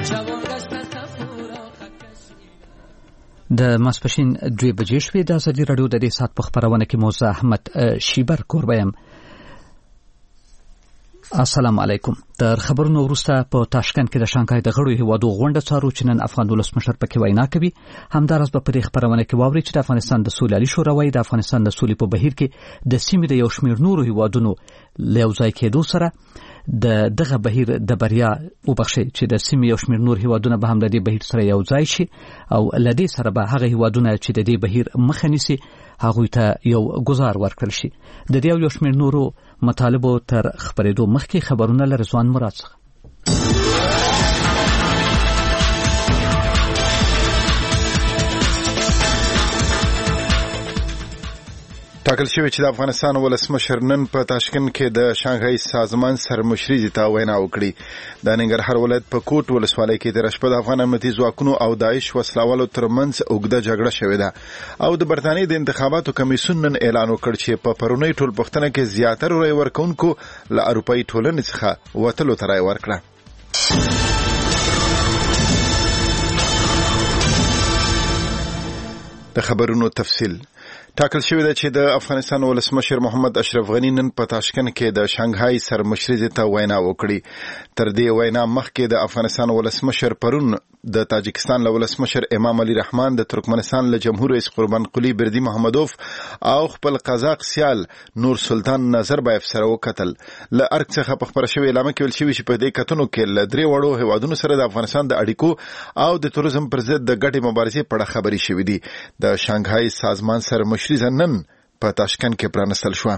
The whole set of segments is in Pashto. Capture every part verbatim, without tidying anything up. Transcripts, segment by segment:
د ماسپښین دوه بجې شوې. د ازادي راډیو د دې سات په خبرونه کې موزه احمد شیبر کوربیم. السلام علیکم. تر خبرونو وروسته په تاشکند کې د شانګهای د غړو هیوادو غونډه څارو چې نن افغان ولسمشر پکې وینا کوي. همدارس په پرې خبرونه کې واوري چې د افغانستان د سولې شورا د افغانستان د سولې په بهیر کې د سیمې د یو شمېر نورو هیوادونو له ځای کېدو سره د دغه بهیر د بریا وبخښي چې د سیمې یو شمېر نور هیوادونه به هم د دې بهیر سره یو ځای شي او لدې سره به هغه هیوادونه چې د دې بهیر مخه نیسي هغوی ته یو گزار ورکړل شي. د دې یو شمېر نورو مطالبو تر خبرېدو مخکې خبرونه له رضوان مراد څخه. ټاکل شوی چې د افغانستان ولسمشر نن په تاشکند کې د شانګهای سازمان سرمشري ته وینا وکړي. د ننګرهار ولایت په کوټ ولسوالۍ کې د رشپد افغان امنیتي ځواکونو او داعش وسلوالو ترمنځ اوږده جګړه شوې ده او د برتانیې د انتخاباتو کمیسیون نن اعلان وکړ چې په پرونی ټولپوښتنه کې زیاتره رای ورکونکو له اروپایي ټولنې څخه وتلو ته رای ورکړه. د خبرونو تفصیل. ټاکل شوی دی چې د افغانستان ولسمشر محمد اشرف غنی نن په تاشکند کې د شانګهای سرمشري ته وینا وکړي. تر دې وینا مخکې د افغانستان ولسمشر پرون د تاجکستان له ولسمشر امام علي رحمان، د ترکمنستان له جمهور رئیس قربان قلی بردی محمدوف او خپل قزاق سیال نور سلطان نظربایف سره وکتل. له ارګ څخه په خبره شوی اعلان کې ویل شوی چې په دې کتنو کې له درې وړو هیوادونو سره د افغانستان د اړیکو او د توریزم پر ضد د ګډې مبارزې په اړه خبرې شوې دي. د شانګهای سازمان سرمشري نن په تاشکند کې پرانستل شو.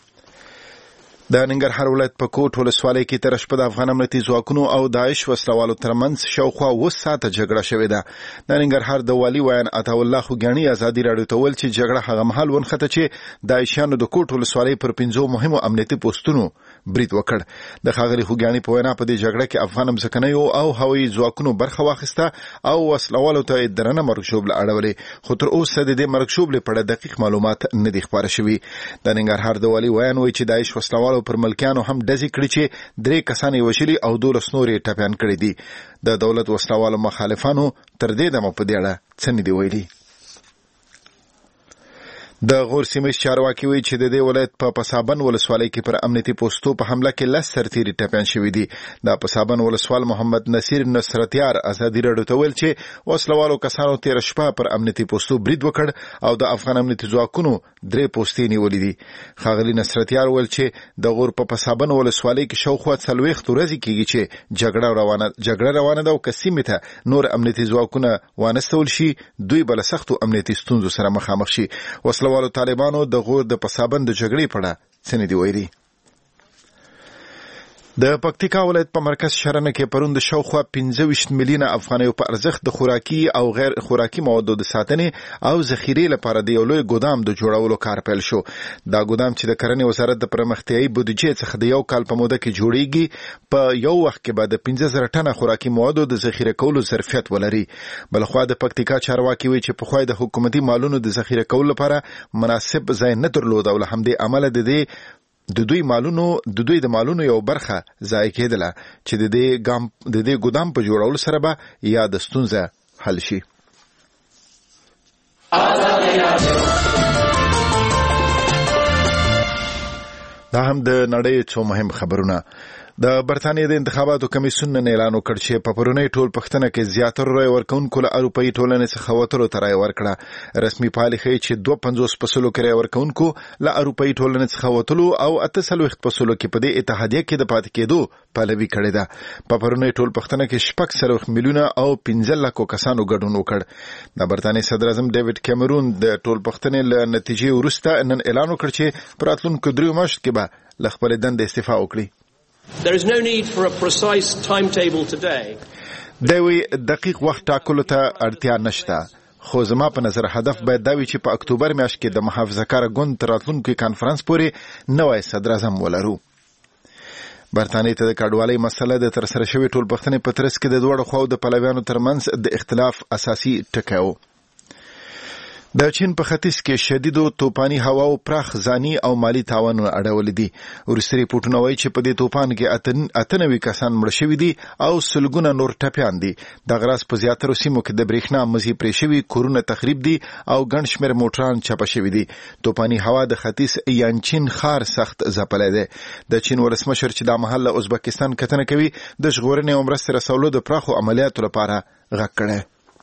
د ننګرهار ولایت په کوټ ولسوالۍ کې تر شپه د افغان امنیتي ځواکونو او داعش وسلوالو ترمنځ شاوخوا اوه ساعته جګړه شوې ده. د ننګرهار د والي ویان عطاالله خوګیاڼي ازادي راډیو ته ویل چې جګړه هغه مهال ونښته چې داعشیانو د کوټ ولسوالۍ پر پنځو مهمو امنیتي پوسټونو برید وکړ. د ښاغلي خوګیاڼي په وینا په دې جګړه کې افغان ځمکنیو او هوایي ځواکونو برخه واخیسته او وسلوالو ته درنه مرګ اړولې، خو تر اوسه د دې مرګ شوبلې په اړه دقیق معلومات نه دي خپاره شوي. د ننګرهار د والي ویان وایي چې داعش وسلوالو پر ملکیانو هم ډزې کړي چې درې کسان یې وژلي او دولس نور یې ټپیان کړي دي. د دولت وسلوالو مخالفانو تر دې دمه په دې اړه څه نه دي ویلي. د غور سیمې چارواکي وایي چې د دې ولایت په پسابن ولسوالۍ کې پر امنیتي پوسټو په حمله کې لس سرتیري ټپیان شوي دي. د پسابن ولسوال محمد نصیر نصرتیار ازادي راډیو ته ویل چې وسلوالو کسانو تیر شپه پر امنیتي پوسټو برید وکړ او د افغان امنیتي ځواکونو درې پوسټې نیولې دي. ښاغلي نصرتیار ویل چې د غور په پسابن ولسوالۍ کې شاوخوا څلوېښت ورځې کېږي چې جګړه روانه جګړه روانه ده او که سیمې ته نور امنیتي ځواکونه وانستول شي دوی به له سختو امنیتي ستونزو سره مخامخ شي. وسلوالو طالبانو د غور د پسابند د جګړې په اړه څه نه دي ویلي. د پکتیکا ولایت په مرکز شرنه کې پرون د شاوخوا پنځه ویشت میلیونه افغانیو په ارزښت د خوراکي او غیر خوراکي موادو د ساتنې او ذخیرې لپاره د یو لوی ګودام د جوړولو کار پیل شو. دا ګودام چې د کرنې وزارت د پرمختیایي بودیجې څخه د یو کال په موده کې جوړیږي په یو وخت کې به د پنځه زره ټنه خوراکي موادو د ذخیره کولو ظرفیت ولري. بلخوا د پکتیکا چارواکي وایي چې پخوا د حکومتي مالونو د ذخیره کولو لپاره مناسب ځای نه درلود او له همدې امله د دې د دوی مالونو د دوی د مالونو یو برخه ضایع کېدله چې د دې ګام د دې ګودام په جوړولو سره به یا د ستونزه حل شي. دا هم د نړۍ څو مهم خبرونه. د برتانیې د انتخاباتو کمیسیون نن اعلان وکړ چې په پرونی ټولپوښتنه کې زیاتره رای ورکونکو له اروپایي ټولنې څخه وتلو ته رای ورکړه. رسمي پایلې ښیي چې دوه پنځوس په سلو کې رای ورکونکو له اروپایي ټولنې څخه وتلو او اته څلوېښت په سلو کې په دې اتحادیه کې د پاتې کېدو پلوي کړې ده. په پرونی ټولپوښتنه کې شپږ څلوېښت میلیونه او پنځه لکو کسانو ګډون وکړ. د برتانیې صدر اعظم ډیوډ کیمرون د ټولپوښتنې له نتیجې وروسته نن اعلان وکړ چې په راتلونکو دریو میاشتو کې به له خپلې دندې استعفا وکړي. There is no need for a precise timetable today. دوی دقیق وخت ټاکلو ته اړتیا نشته، خو زما په نظر هدف باید دا وي چې په اکتوبر میاشت کې د محافظه‌کاره ګوند تر راتلونکي کانفرنس پورې نوی صدر اعظم ولرو. برتانیې ته د کډوالۍ مسله د ترسره شوې ټولپوښتنې په ترڅ کې د دواړو خواو د پلویانو ترمنځ د اختلاف اساسي ټکی و. د چین په ختیځ کې شدید او توپاني هوا او پراخ ځاني او مالی تاوان اړولې دي. ورستي ریپورتونه وایي چې په دې توپان کې اتنوي کسان مړ شوي دي او سلګونه نور ټپیان دي. د غراس په زیاترو سیمو کې د برېښنا مزي پرې شوي، کورونه تخریب دي او ګڼ شمېر موټران چپه شوي دي. توپاني هوا د ختیځ یانچین ښار سخت ځپلی دی. د چین ولسمشر چې دا مهال له ازبکستان کتنه کوي، د ژغورنې او مرستې رسولو د پراخو عملیاتو لپاره غږ کړی.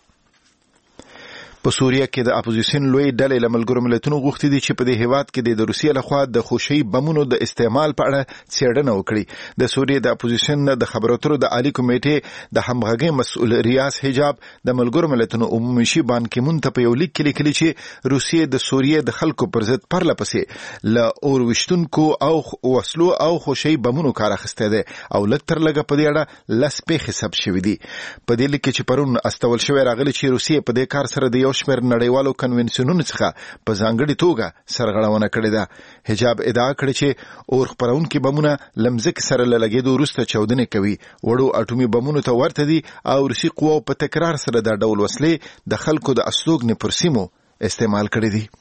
په سوریه کې د اپوزیشن لوی ډلې له ملګرو ملتونو غوښتي دي چې په دې هیواد کې د روسیې لخوا د خوشي بمونو د استعمال په اړه څېړنه وکړي. د سوریې د اپوزیشن د خبرو اترو د عالی کمیټې د همغږۍ مسؤل ریاض حجاب د ملګرو ملتونو عمومي شي بان کیمون ته په یو لیک کې لیکلي چې روسیې د سوریې د خلکو پر ضد پرله پسې له اور وشتونکو او وسلو او خوشي بمونو کار اخیستی دی او لږ تر لږه په دې اړه لس پیښې ثبت شوي دي. په دې لیک کې چې پرون استول شوی راغلی چې روسیې په دې کار سره د شمېر نړیوالو کنونسیونونو څخه په ځانګړې توګه سرغړونه کړې ده. حجاب ادعا کړې چې اور خپرونکي بمونه له مځکې سره له لګېدو وروسته چاودنې کوي، وړو اټومي بمونو ته ورته دي او روسي قواو په تکرار سره دا ډول وسلې د خلکو د استوګنې پر سیمو استعمال کړې دي.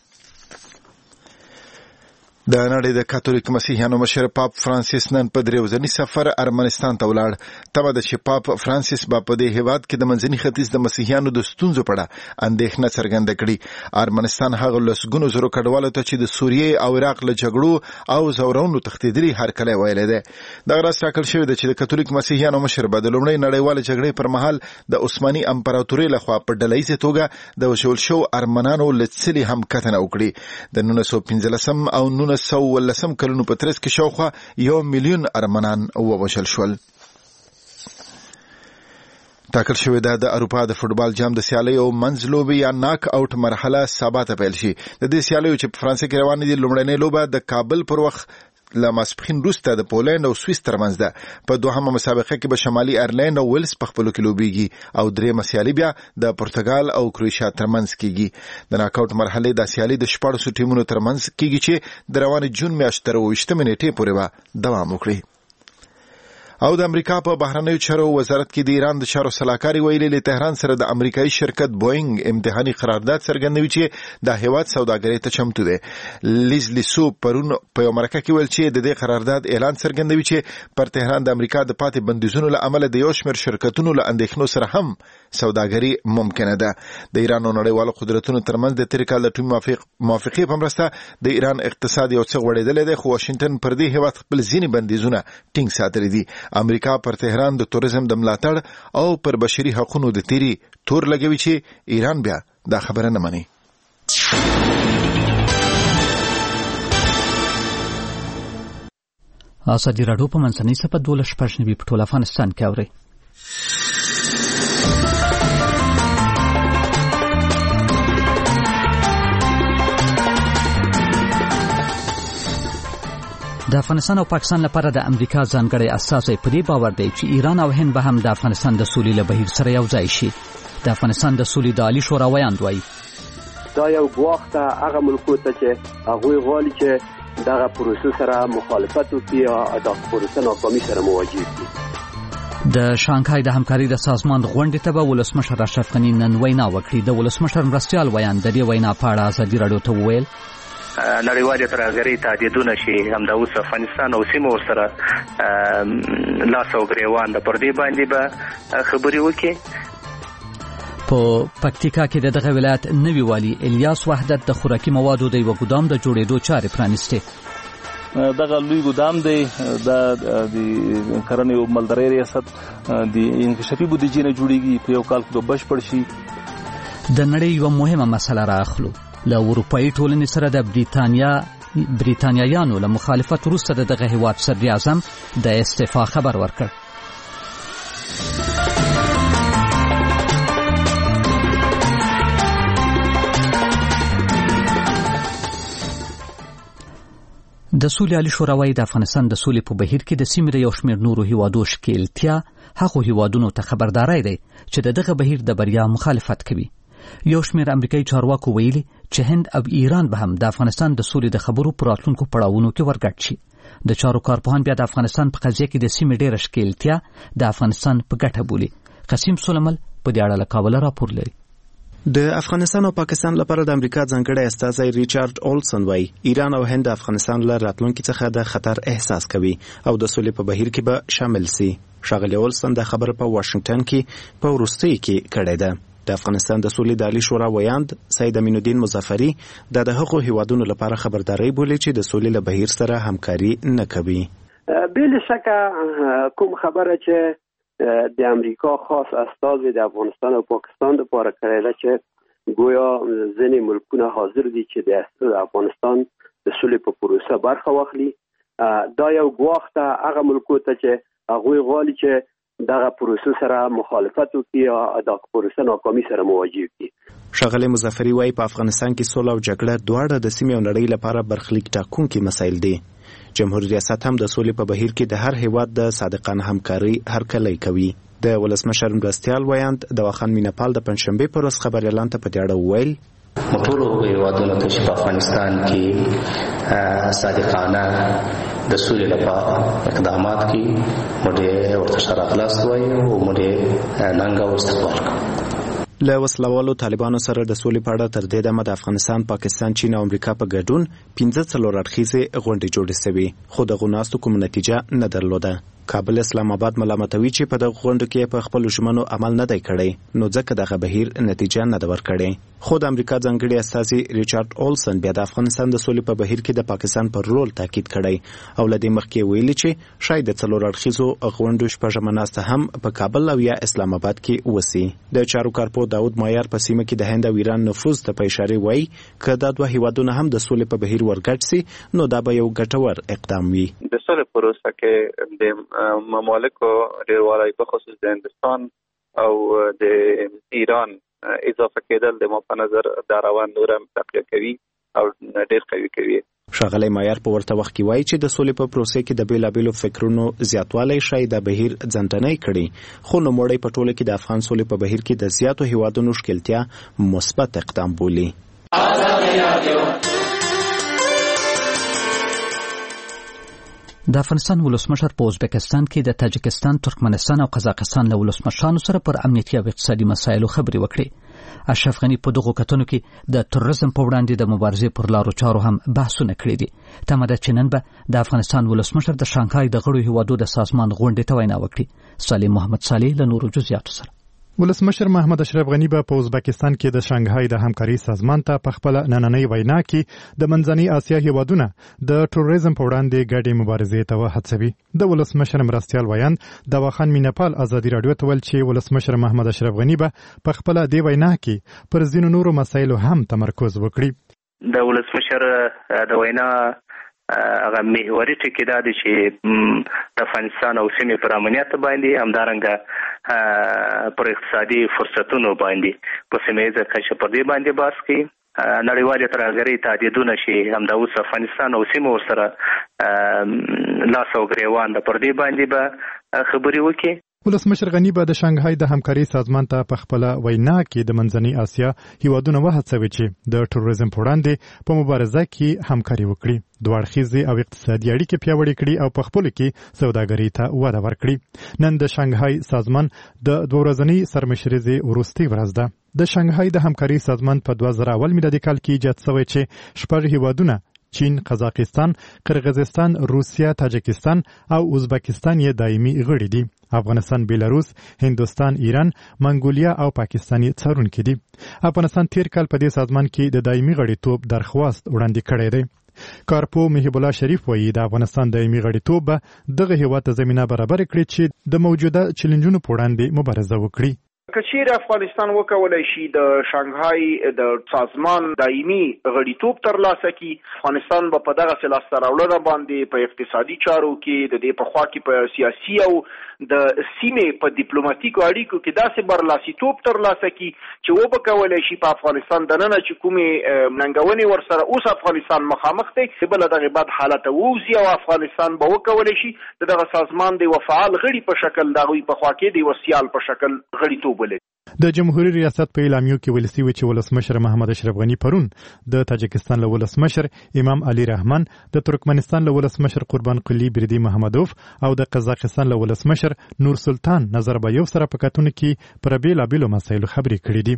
د نړۍ د کاتولیک مسیحیانو مشر پاپ فرانسیس نن په درې ورځني سفر ارمنستان ته ولاړ. تمه ده چې پاپ فرانسیس به په دې هیواد کې د منځني ختیځ د مسیحیانو د ستونزو په اړه اندېښنه څرګنده کړي. ارمنستان هغه لسګونو زرو کډوالو ته چې د سوریې او عراق له جګړو او زورونو تښتېدلي هرکلی ویلی دی. دغه راز ټاکل شوی ده چې د کاتولیک مسیحیانو مشر به د لومړۍ نړیوالې جګړې پر مهال د عثماني امپراتورۍ لخوا په ډلهییزه توګه د وژل شوو ارمنانو له څلي هم کتنه وکړي. د نولس سوه پنځلسم او نولس سوه ولسم کلونو په ترڅ کې شاوخوا یو میلیون ارمنان ووژل شول. ټاکل شوې ده د اروپا د فوټبال جام د سیالیو منځ لوبې یا ناک آوټ مرحله سبا ته پیل شي. د دې سیالیو چې په فرانسه کې روانې دي، لومړنۍ لوبه د کابل پر وخت له ماسپښین وروسته د پولنډ او سویس ترمنځ ده. په دوهمه مسابقه کې به شمالي ایرلینډ او ویلز په خپلو کې لوبېږي او درېیمه سیالي بیا د پرتګال او کروشیا ترمنځ کېږي. د ناک آوټ مرحلې دا سیالي د شپاړسو ټیمونو ترمنځ کېږي چې د روانې جون میاشتې تر اووه ویشتمې نېټې پورې به دوام وکړي. او د امریکا په بهرنیو چارو وزارت کې د ایران د چارو سلاکاري ویلي له تهران سره د امریکایي شرکت بوینګ امتحاني قرارداد څرګندوي چې د هیواد سوداګرۍ ته چمتو دی. لیز لیسو پرون په یو مرکه کې ویل چې د دې قرارداد اعلان څرګندوي چې پر تهران د امریکا د پاتې بندیزونو له امله د یو شمېر شرکتونو له اندېښنو سره هم سوداګري ممکنه ده. د ایران او نړیوالو قدرتونو ترمنځ د تېر کال د ټیم موافقې په مرسته د ایران اقتصاد یو څه غوړېدلی دی، خو واشنګټن پر دې هیواد خپل ځینې بندیزونه ټینګ ساتلي دي. امریکا پر تهران د توریزم د ملاتړ او پر بشري حقوقو د تیری تور لګوي چې ایران بیا دا خبره نه مني. ازادي راډیو په منځنۍ سپه دولس شپږ نوي په ټول افغانستان کې اوري. د افغانستان او پاکستان لپاره د امریکا ځانګړی استازی په دې باور دی چې ایران او هند به هم د افغانستان د سولې له بهیر سره یو ځای شي. د افغانستان د سولې د عالی شورا ویاند وایي دا یو ګواښ ته هغه ملکو ته چې هغوی غواړي چې دغه پروسه سره مخالفت وکړي او د پروسه ناکامي سره مواجه دي. د شانګهای د همکارۍ د سازمان غونډې ته به ولسمشر اشرف غني نن وینا وکړي. د ولسمشر مرستیال ویاند د دې وینا په اړه ازادي راډیو ته وویل نړیوالې ترهګرۍ تعهدونه چې همدا اوس افغانستان او سیمه ورسره لاس او ګریوان د پردې باندې به خبرې وکړي. په پکتیکا کې د دغه ولایت نوي والي الیاس وحدت د خوراکي موادو د یو ګودام د جوړېدو چارې پرانیستې. دغه لوی ګودام دی د کرنې او مالدارۍ ریاست د انکشافي بودیجې نه جوړېږي، په یو کال کې به بشپړ شي. د نړۍ یوه مهمه مسله راخلو. له اروپایي ټولنې سره د بریتانیا بریتانیایانو له مخالفت وروسته د دغه هیواد صدر اعظم د استعفا خبر ورکړ. د سولې عالی شورا وايي د افغانستان د سولې په بهیر کې د سیمې د یو شمېر نورو هیوادو ښکېلتیا هغو هیوادونو ته خبرداری دی چې د دغه بهیر د بریا مخالفت کوي. یو شمېر امریکایي چارواکو ویلي چې هند او ایران به هم د افغانستان د سولې د خبرو په راتلونکو پړاوونو کې ورګډ شي. د چارو کارپوهان بیا د افغانستان په قضیه کې د سیمې ډېره ښکېلتیا د افغانستان په ګټه بولي. قسیم سلیمل په دې اړه له کابل راپور لري. د افغانستان او پاکستان لپاره د امریکا ځانګړی استازی ریچارډ اولسن وایي ایران او هند د افغانستان له راتلونکي څخه د خطر احساس کوي او د سولې په بهیر کې به شامل سي. ښاغلی اولسن د خبره په واشنگټن کې په وروستۍ کې کړې ده. د افغانستان د سولې د عالي شورا ویاند سید امین الدین مظفری د دغه هیوادونو لپاره خبرداري بولي چې د سولې له بهیر سره همکاري نه کوي. بلا شکه کوم خبره چې د امریکا خاص استازی د افغانستان او پاکستان لپاره کړی ده چې گویا ځینې ملکونه حاضر دي چې د افغانستان د سولې په پروسه برخه واخلي. دا یو ګواښ ته هغه ملکو ته چې هغوی غواړي چې دغه پروسه سره مخالفت وکړي یا د پروسه ناکامي سره مواجه کړي. ښاغلی مظفری وایي په افغانستان کې سوله او جګړه دواړه د سیمې او نړۍ لپاره برخلیک ټاکونکي مسایل دي. جمهوریت ریاست هم د سولې په بهیر کې د هر هیواد د صادقانه همکاري هرکلی کوي. د ولسمشر مرستیال ویاند دواخان میناپال د پنځشنبې پر ورځ خبر اعلان ته په دې اړه وویل ټولو هیوادونو ته چې په افغانستان کې صادقانه د سولې لپاره اقدامات کوي موږ ورته ښه راغلاست وایو او موږ ننګه او استقبال کوو. له وسلوالو طالبانو سره د سولې په اړه تر دې دمه د افغانستان، پاکستان، چین او امریکا په ګډون پنځه څلور اړخیزې غونډې جوړې شوې خو د غوناستو کوم نتیجه نه درلوده. کابل اسلام آباد ملامتوي چې په دغه غونډو کې په خپل ژمنو عمل نه دی کړی نو ځکه دغه بهیر نتیجه نه ده ورکړې. خو د امریکا ځانګړي استازي ریچارډ اولسن بیا د افغانستان د سولې په بهیر کې د پاکستان پر رول تاکید کړی او لدې مخکې ویلي چې شاید د څلور اړخیزو غونډو شپږمه ناسته هم په کابل او یا اسلام آباد کې وسی. د چارو کارپو داود مایار په سیمه کې د هند او ایران نفوذ ته په اشاره وایي که دا دوه هیوادونه هم د سولې په بهیر ورګډ سي نو دا به یو ګټور اقدام وي. د سولې پروسه کې د ممالکو ډیروالی په خصوص د هندستان او د ایران اضافه کېدل د ما په نظر دا روان نور هم تقویه کوي او ډیر قوي کوي. ښاغلی مایار په ورته وخت کې وایي چې د سولې په پروسې کې د بیلابیلو فکرونو زیاتوالی شاید د بهیر ځنډنی کړي خو نوموړی په ټوله کې د افغان سولې په بهیر کې د زیاتو هیوادونو ښکیلتیا مثبت اقدام بولي. د افغانستان ولسمشر په ازبکستان کې د تاجکستان، ترکمنستان او قزاقستان له ولسمشرانو سره پر امنیتي او اقتصادي مسایلو خبرې وکړې. اشرف غنی په دغو کتنو کې د تروریزم په وړاندې د مبارزې پر لارو چارو هم بحثونه کړي دي. تمه ده چې نن به د افغانستان ولسمشر د شانګهای د غړو هیوادو د سازمان غونډې ته وینا وکړي. صالح محمد صالح له نورو جزئیاتو سره. ولسمشر محمد اشرف غنی به په ازبکستان کې د شانګهای د همکاري سازمان ته په خپل نننۍ وینا کې د منځنۍ اسیا هیوادونه د تروریزم په وړاندې ګډې مبارزې ته وهڅوي. د ولسمشر مرستیال ویاند دواخان میناپال ازادي راډیو ته ویل چې ولسمشر محمد اشرف غنی به په خپل د وینا کې پر ځینو نورو مسایلو هم تمرکز وکړي. د ولسمشر د وینا هغه محوري ټکی دا دی چې د افغانستان او سیمې پر امنیت باندې همدارنګه پر اقتصادي فرصتونو باندې په سیمه ییزه کچه پر دې باندې بحث کوي. نړیوالې ترهګرۍ تهدیدونه چې همدا اوس افغانستان او سیمه ورسره لاس او ګریوان د پر دې باندې به خبرې وکړي. ولسمشر غنی به د شانګهای د همکاري سازمان ته په خپل وینا کې د منځنۍ اسیا هیوادونه وهڅوي چې د تروریزم په وړاندې په مبارزه کې همکاري وکړي، دوه اړخیزې او اقتصادي اړیکې پیاوړې کړي او په خپل کې سوداګرۍ ته وده ورکړي. نن د شانګهای سازمان د دوه ورځنۍ سرمشرۍ وروستۍ ورځ ده. د شانګهای د همکاري سازمان په دوه زره اول میلادي کال کې ایجاد شوی چې شپږ هیوادونه چین، قزاقستان، قرغیزستان، روسیه، تاجکستان او ازبکستان یې دایمي غړي دي. افغانستان، بیلاروس، هندوستان، ایران، منګولیا او پاکستان یې څارونکي دي. افغانستان تیر کال په دې سازمان کې د دایمي غړیتوب درخواست وړاندې کړی دی. کارپو محب الله شریف وایي د افغانستان دایمي غړیتوب به دغه هیواد ته زمینه برابر کړي چې د موجوده چیلنجونو په وړاندې مبارزه وکړي. که چیرې افغانستان وکولای شي د شانګهای د سازمان دایمي غړیتوب ترلاسه کړي، افغانستان به په دغه لاسته راوړنه باندې په اقتصادي چارو کې د دې په خوا کې په سیاسي او د سیمې په ډیپلوماټیکو اړیکو کې داسې برلاسیتوب ترلاسه کړي چې وبکولای شي په افغانستان دننه چې کومې ننګونې ورسره اوس افغانستان مخامخ دی بل دغه بد حالت ووزي او افغانستان به وکولای شي دغه سازمان د وفعال غړي په شکل دغه په خوا کې د وسیال په شکل غړیتوب د جمهوریت ریاست په اعلامیو کې ویل شوی چې ولسمشر محمد اشرف غنی پرون د تاجکستان له ولسمشر امام علي رحمان، د ترکمنستان له ولسمشر قربان قلی بردی محمدوف او د قزاقستان له ولسمشر نور سلطان نظربایوف سره په کتون کې پر بیلابیلو مسایلو خبرې کړې دي.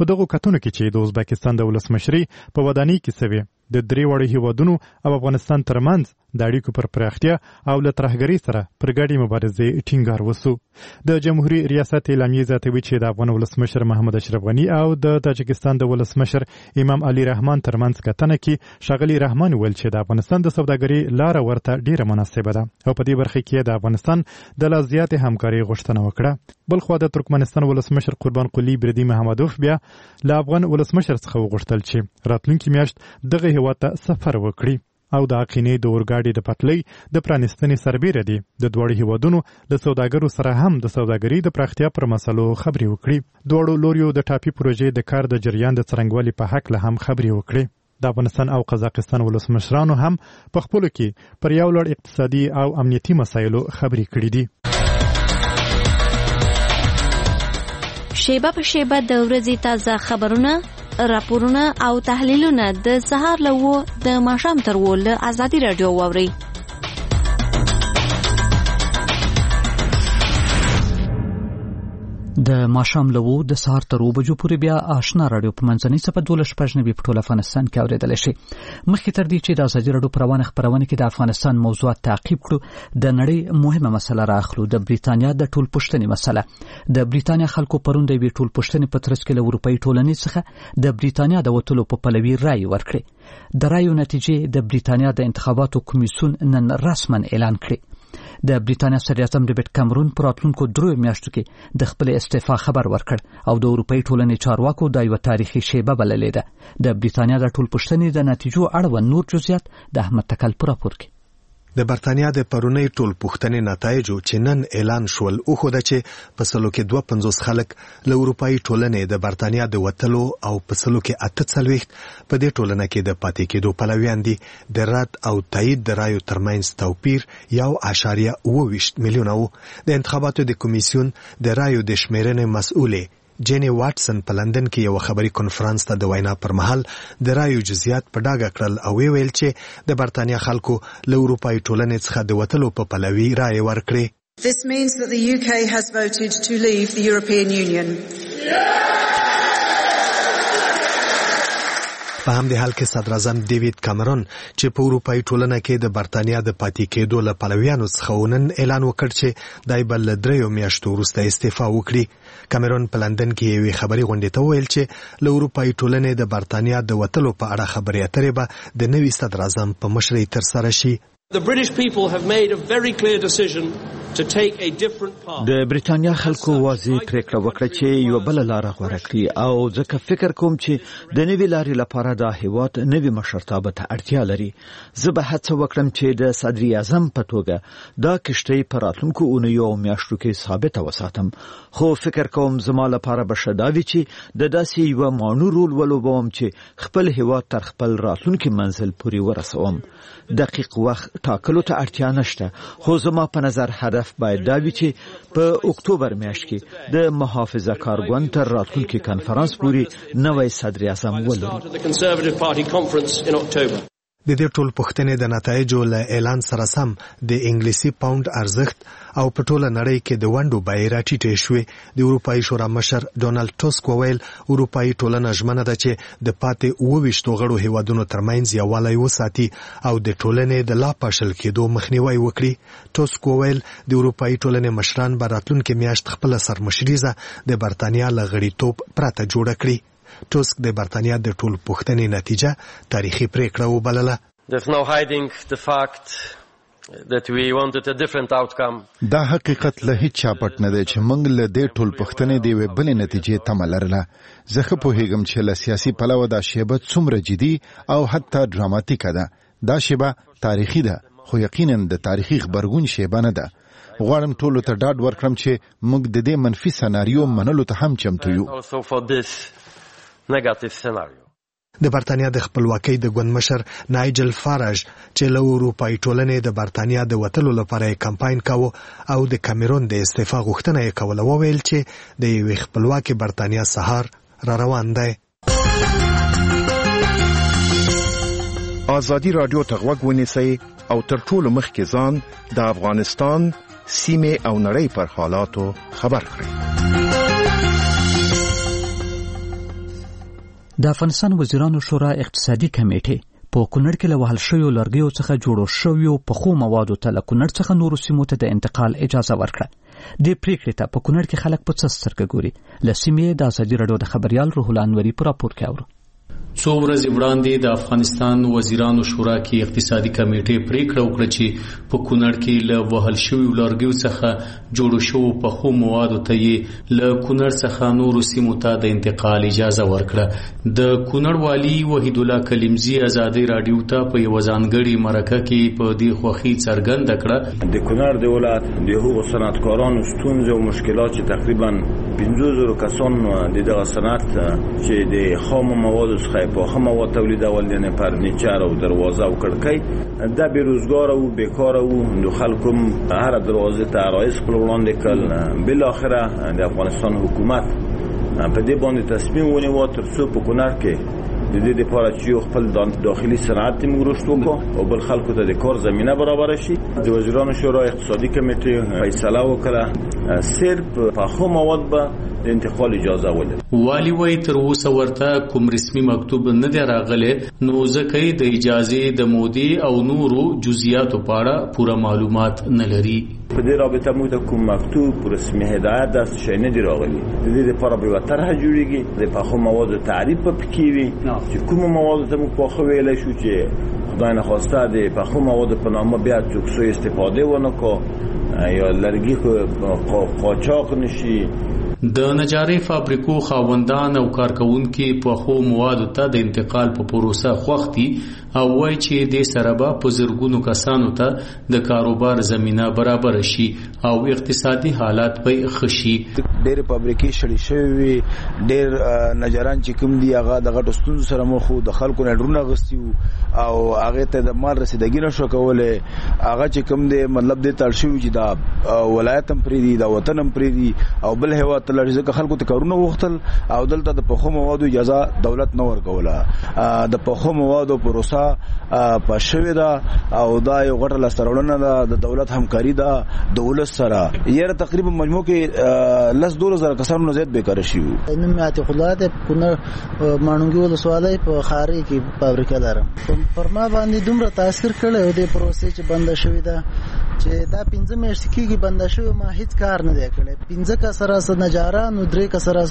په دغه کتونو کې چې د ازبکستان د ولسمشري په ودانۍ کې سوي د درې وړو هیوادونو او افغانستان ترمنځ د اړیکو پر پراختیا او له ترهګرۍ سره پر ګډې مبارزې ټینګار وسو. د جمهوریت ریاست اعلامیه زیاتوي چې د افغان ولسمشر محمد اشرف غني او د تاجکستان د ولسمشر امام علي رحمان ترمنځ کتنه کې ښاغلي رحمان ویل چې د افغانستان د سوداګرۍ لاره ورته ډیره مناسبه ده او په دې برخه کې د افغانستان د لا زیاتې همکارۍ غوښتنه وکړه. بلخوا د ترکمنستان ولسمشر قربان قلی بردي محمدوف بیا له افغان ولسمشر څخه وغوښتل چې راتلونکي میاشت دغه هیواد ته سفر وکړي او د عقینې د اورګاډي د پټلۍ د پرانستنې سربیره دي د دواړو هیوادونو له سوداګرو سره هم د سوداګرۍ د پراختیا پر مسلو خبرې وکړي. دواړو لوریو د ټاپي پروژې د کار د جریان د څرنګوالي په حق له هم خبرې وکړي. د افغانستان او قزاقستان ولسمشرانو هم په خپلو کې پر یو لړ اقتصادي او امنیتي مسایلو خبرې کړې دي. شیبه په شیبه د ورځې تازه خبرونه، راپورونه او تحلیلونه د سهار له و د ماښام تر و له ازادي راډیو واورئ. د ماښام له و د سهار تر و بجو پورې بیا آشنا راډیو په منځنۍ څپه دولس شپږ نوي په ټول افغانستان کې اورېدلی شي. مخکې تر دې چې د ازادي راډیو په روانه خپرونه کې د افغانستان موضوعات تعقیب کړو، د نړۍ مهمه مسله راخلو، د بریتانیا د ټول پوښتنې مسله. د بریتانیا خلکو پرون د یوې ټول پوښتنې په ترڅ کې له اروپایي ټولنې څخه د بریتانیا د وتلو په پلوي رایې ورکړې. د رایو نتیجې د بریتانیا د انتخاباتو کمیسیون نن رسما اعلان کړې. د بریتانیا صدراعظم ډیوډ کامرون پر راتلونکو درې میاشتو کې د خپل استعفا خبر ورکړ او د اروپایي ټولنې چارواکو دا یو تاریخي شیبه بللې ده. د بریتانیا د ټول پوښتنې د نتیجو اړوند نور جزئیات د احمد تکل پر راپور کې. د برتانیا د پرونی ټول پوښتنې نتایجو چې نن اعلان شول او خو د چې په سلو کې دوه پنځوس خلک له اروپایي ټولنې د برتانیا د وتلو او په سلو کې اته څلوېښت په دې ټولنه کې د پاتې کېدو پلویان دي. د رد او تایید د رایو ترمنځ توپیر یو اعشاریه اوه ویشت میلیونه و. د انتخاباتو د کمیسیون د رایو د شمیرنې مسؤلې جینی واټسن په لندن کې یو خبري کنفرانس ته د وینا پر مهال د رایو جزئیات په ډاګه کړل او ویل چې د برتانیا خلکو له اروپایي ټولنې څخه د وتلو په پلوي رایې ورکړې. This means that the U K has voted to leave the European Union. په همدې حال کې صدراعظم ډیوډ کامرون چې په اروپایي ټولنه کې د برتانیا د پاتې کېدو له پلویانو څخه نن اعلان وکړ چې دای بل له دریو میاشتو وروسته استعفا وکړي. کامرون په لندن کې یوې خبري غونډې ته ویل چې له اروپایي ټولنې د برتانیا د وتلو په اړه خبرې اترې به د نوي صدراعظم په مشرۍ ترسره شي. The British people have made a very clear decision to take a different path. د بریتانیا خلکو واضح پریکړه وکړه چې یو بل لار غوړه کړي او ځکه فکر کوم چې د نوي لارې لپاره د هیواد نوي مشرتابه ته اړتیا لري. زه به هڅه وکړم چې د صدر اعظم په توګه دا کشتۍ په راتلونکو اونیو او میاشتو کې ثابته وساتم، خو فکر کوم زما لپاره به ښه دا وي چې د داسې یو معنی رول ولوبوم چې خپل هیواد تر خپل راتلونکي منزل پورې ورسوم. دقیق وخت ټاکلو ته اړتیا نشته، خو زما په نظر هدف باید دا وي چې په اکتوبر میاشت کې د محافظه کار ګوند تر راتلونکي کنفرانس پورې نوی صدر اعظم ولرو. د دې ټول پوښتنې د نتایجو له اعلان سره سم د انګلیسي پاوند ارزښت او په ټوله نړۍ کې د ونډو بیې راټیټې شوې. د اروپایي شورا مشر ډونالډ ټسک وویل اروپایي ټولنه ژمنه ده چې د پاتې اوه ویشتو غړو هیوادونو ترمنځ یووالی وساتي او د ټولنې د لا پاشل کېدو مخنیوی وکړي. ټسک وویل د اروپایي ټولنې مشران به راتلونکې میاشت خپله سرمشریزه د برتانیا له غړیتوب پرته جوړه کړي. ټسک د برتانیا د ټول پوښتنې نتیجه تاریخي پریکړه وبلله. There's no hiding the fact that we wanted a different outcome. دا حقیقت له هیڅ چا پټ نه دی چې موږ له دې ټول پوښتنې دی وې بلې نتیجې تمه لرله. زه ښه پوهېږم چې له سیاسي پلوه دا شیبه څومره جدي او حتی ډراماتیکه ده. دا شیبه تاریخي ده، خو یقینا د تاریخي غبرګون شیبه نه ده. غواړم ټولو ته ډاډ ورکړم چې موږ د دې منفي سناریو منلو ته هم چمتو یو. Also for this negative scenario. د برتانیا د خپلواکۍ د ګوند مشر نایجل فارج چې له اروپایي ټولنې د برتانیا د وتلو لپاره یې کمپاین کاوه او د کامرون د استعفا غوښتنه یې کوله وویل چې د یوې خپلواکې برتانیا سهار را روان دی. ازادي راډیو ته غوږ ونیسئ او تر ټولو مخکې ځان د افغانستان سیمې او نړۍ پر حالاتو خبر کړئ. د افغانستان وزیرانو شورا اقتصادي کمیټه په کونړ کې له وهل شویو لرګیو څخه جوړو شویو پخو موادو ته له کونړ څخه نورو سیمو ته د انتقال اجازه ورکړه. دې پریکړې ته په کونړ کې خلک په څه سترګه ګوري؟ له سیمې د ازادي راډیو د خبريال روح الله انوري په راپور کې اورو. څو ورځې وړاندې د افغانستان وزیرانو شورا کې اقتصادي کمیټې پریکړه وکړه چې په کونړ کې له وهل شویو لرګیو څخه جوړو شویو پخو موادو ته یې له کونړ څخه نورو سیمو ته د انتقال اجازه ورکړه. د کونړ والي وحید الله کلیمزي ازادي راډیو ته په یو ځانګړي مرکه کې په دې خوښي څرګنده کړه د کونړ د ولایت د حقوق صنعتکارانو ستونزې او مشکلات چې تقریبا پنځه زره کسان د دغه صنعت چې د خام موادو څخه په خام مواد تولیدول یعنی فرنیچر او دروازه او کړکۍ د بیروزګار او بیکار او د خلکو هر دروازه ته رئیس خپل وړاندې کړ. بل اخره د افغانستان حکومت په دې باندې تصمیم ونیو تر څو په کونړ کې د دې لپاره چې خپل داخلي صنعت موږ رشد وکړو او بل خلکو ته د کار زمينه برابر شي. د وزیرانو شورا اقتصادي کمیټې فیصله وکړه صرف په خو مواد به د انتقال اجازه ولري. والی وای تر اوسه ورته کوم رسمي مکتوب نه دی راغلی نو ځکه د اجازه د مودي او نورو جزئیاتو په اړه پوره معلومات نه لري. په دې رابطه موږ ته کوم مکتوب رسمي هدایت داس شي نه دی راغلی. د دې لپاره به طرح جوړیږي د پخو موادو تعریف په کې وي چې کوم مواد ته موږ په خو ویل شو چې خدای نه خواسته د پخو موادو په نامه بیا څوک سوء استفاده ونه کو یا لرګي قاچاق نشي. د نجاري فابریکو خاوندان او کارکونکو په خو موادو ته د انتقال په پروسه خوختي او وای چې د سربا په زرګونو کسانو ته د کاروبار زمينه برابر شي او اقتصادي حالات به خشي. ډېر فابریکې شړې شوی ډېر نجاران چې کوم دی هغه د غټو ستونزو سره مخ د خلکو نه ډرونه غستیو او هغه ته د مال رسیدګي نشو کوله. هغه چې کوم دی مطلب د تل شوی چې دا ولایت هم پری دی دا وطن هم پری دی او بل هوا ځکه خلکو ته کارونه وختل او دلته د پخو موادو اجازه دولت نه ورکوله. د پخو موادو پروسه په شوی دا او دا یو غټه لسترونه ده د دولت همکاري ده دولت سره یې تقریبا مجموع کې لس دوه زره کسانو نه زیات بیکاره شي. نن ماته خلات په مانونګي ول سوالای په خاري کې فابریکه لرم پر ما باندې دومره تاثیر کړی د پروسې چې بند شوی ده چې دا پنځه میاشتې کېږي بند شوی ما هیڅ کار نه دی کړی. پنځه کسره سره نجارانو درې کسره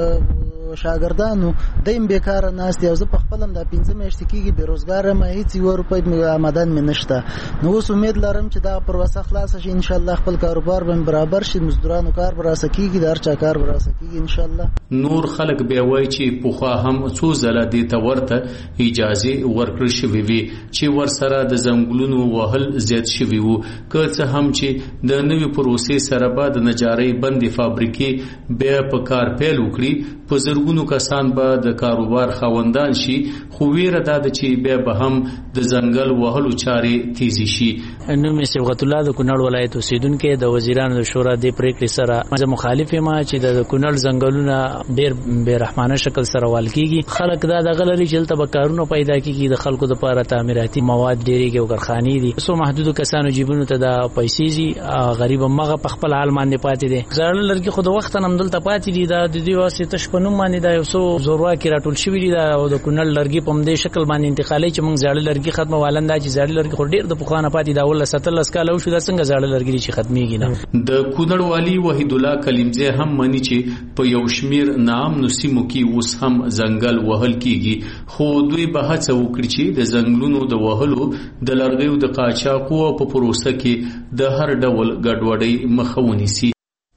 سره شاګردانو دیم بیکاره ناست او زه په خپلم دا پنځه میاشتې کېږي بیروزګار ما هیڅ یو روپۍ آمدن مې نشته. نو اوس امید لرم چې دا پروسه خلاص شي ان شاء الله خپل کاروبار به برابر شي مزدورانو کار به راسه کېږي د هر چا کار به راسه کېږي ان شاء الله. نور خلک بیا وایي چې پوخا هم څو ځله دې ته ورته اجازه ورکړل شوې وي چې ورسره د زنګلونو وهل زیات شوي وو که څه هم چې د نوې پروسې سره به د نجارۍ بندې فابریکې بیا په کار پیل وکړي په زرګونو کسان به د کاروبار خاوندان شي خو ویره دا ده چې بیا به هم د ځنګل وهلو چارې تیزی شي. نو مې صبغت الله د کونړ ولایت اوسیدونکو د وزیرانو د شورا د پریکړې سره زه مخالف یم چې د کونړ ځنګلونه ډېر بے رحمانه شکل سره وال کیږي. خلک دا د غلري چلته به کارونه پیدا کیږي د خلکو د لپاره تعمیراتي مواد ډېرېږي او کارخانې دي سو محدودو کسانو جیبونو ته د پیسې زی غریب مغه په خپل حال باندې پاتې دي. زړه لرګي خو د وخت نن دلته پاتې دي دا د دې واسطه شپنوم باندې دا یو څو زوروا کې راټول شوی دي دا او د کونړ لرګي په مدې شکل باندې انتقالي چې موږ زړه لرګي ختمه والنده چې زړه لرګي خو ډېر د پخوانه پاتې دا ول ستلس کال او شو د څنګه زړه لرګي چې ختميږي نه. د کونړ والی وحید الله کلیمزه هم مني چې په یو شمیر نام نسیمو کې اوس هم ځنګل وهل کیږي خو دوی به هڅه وکړي چې د ځنګلونو د وهلو د لرګیو د قاچاقو په پروسه کې د هر ډول ګډوډۍ مخه ونیسي.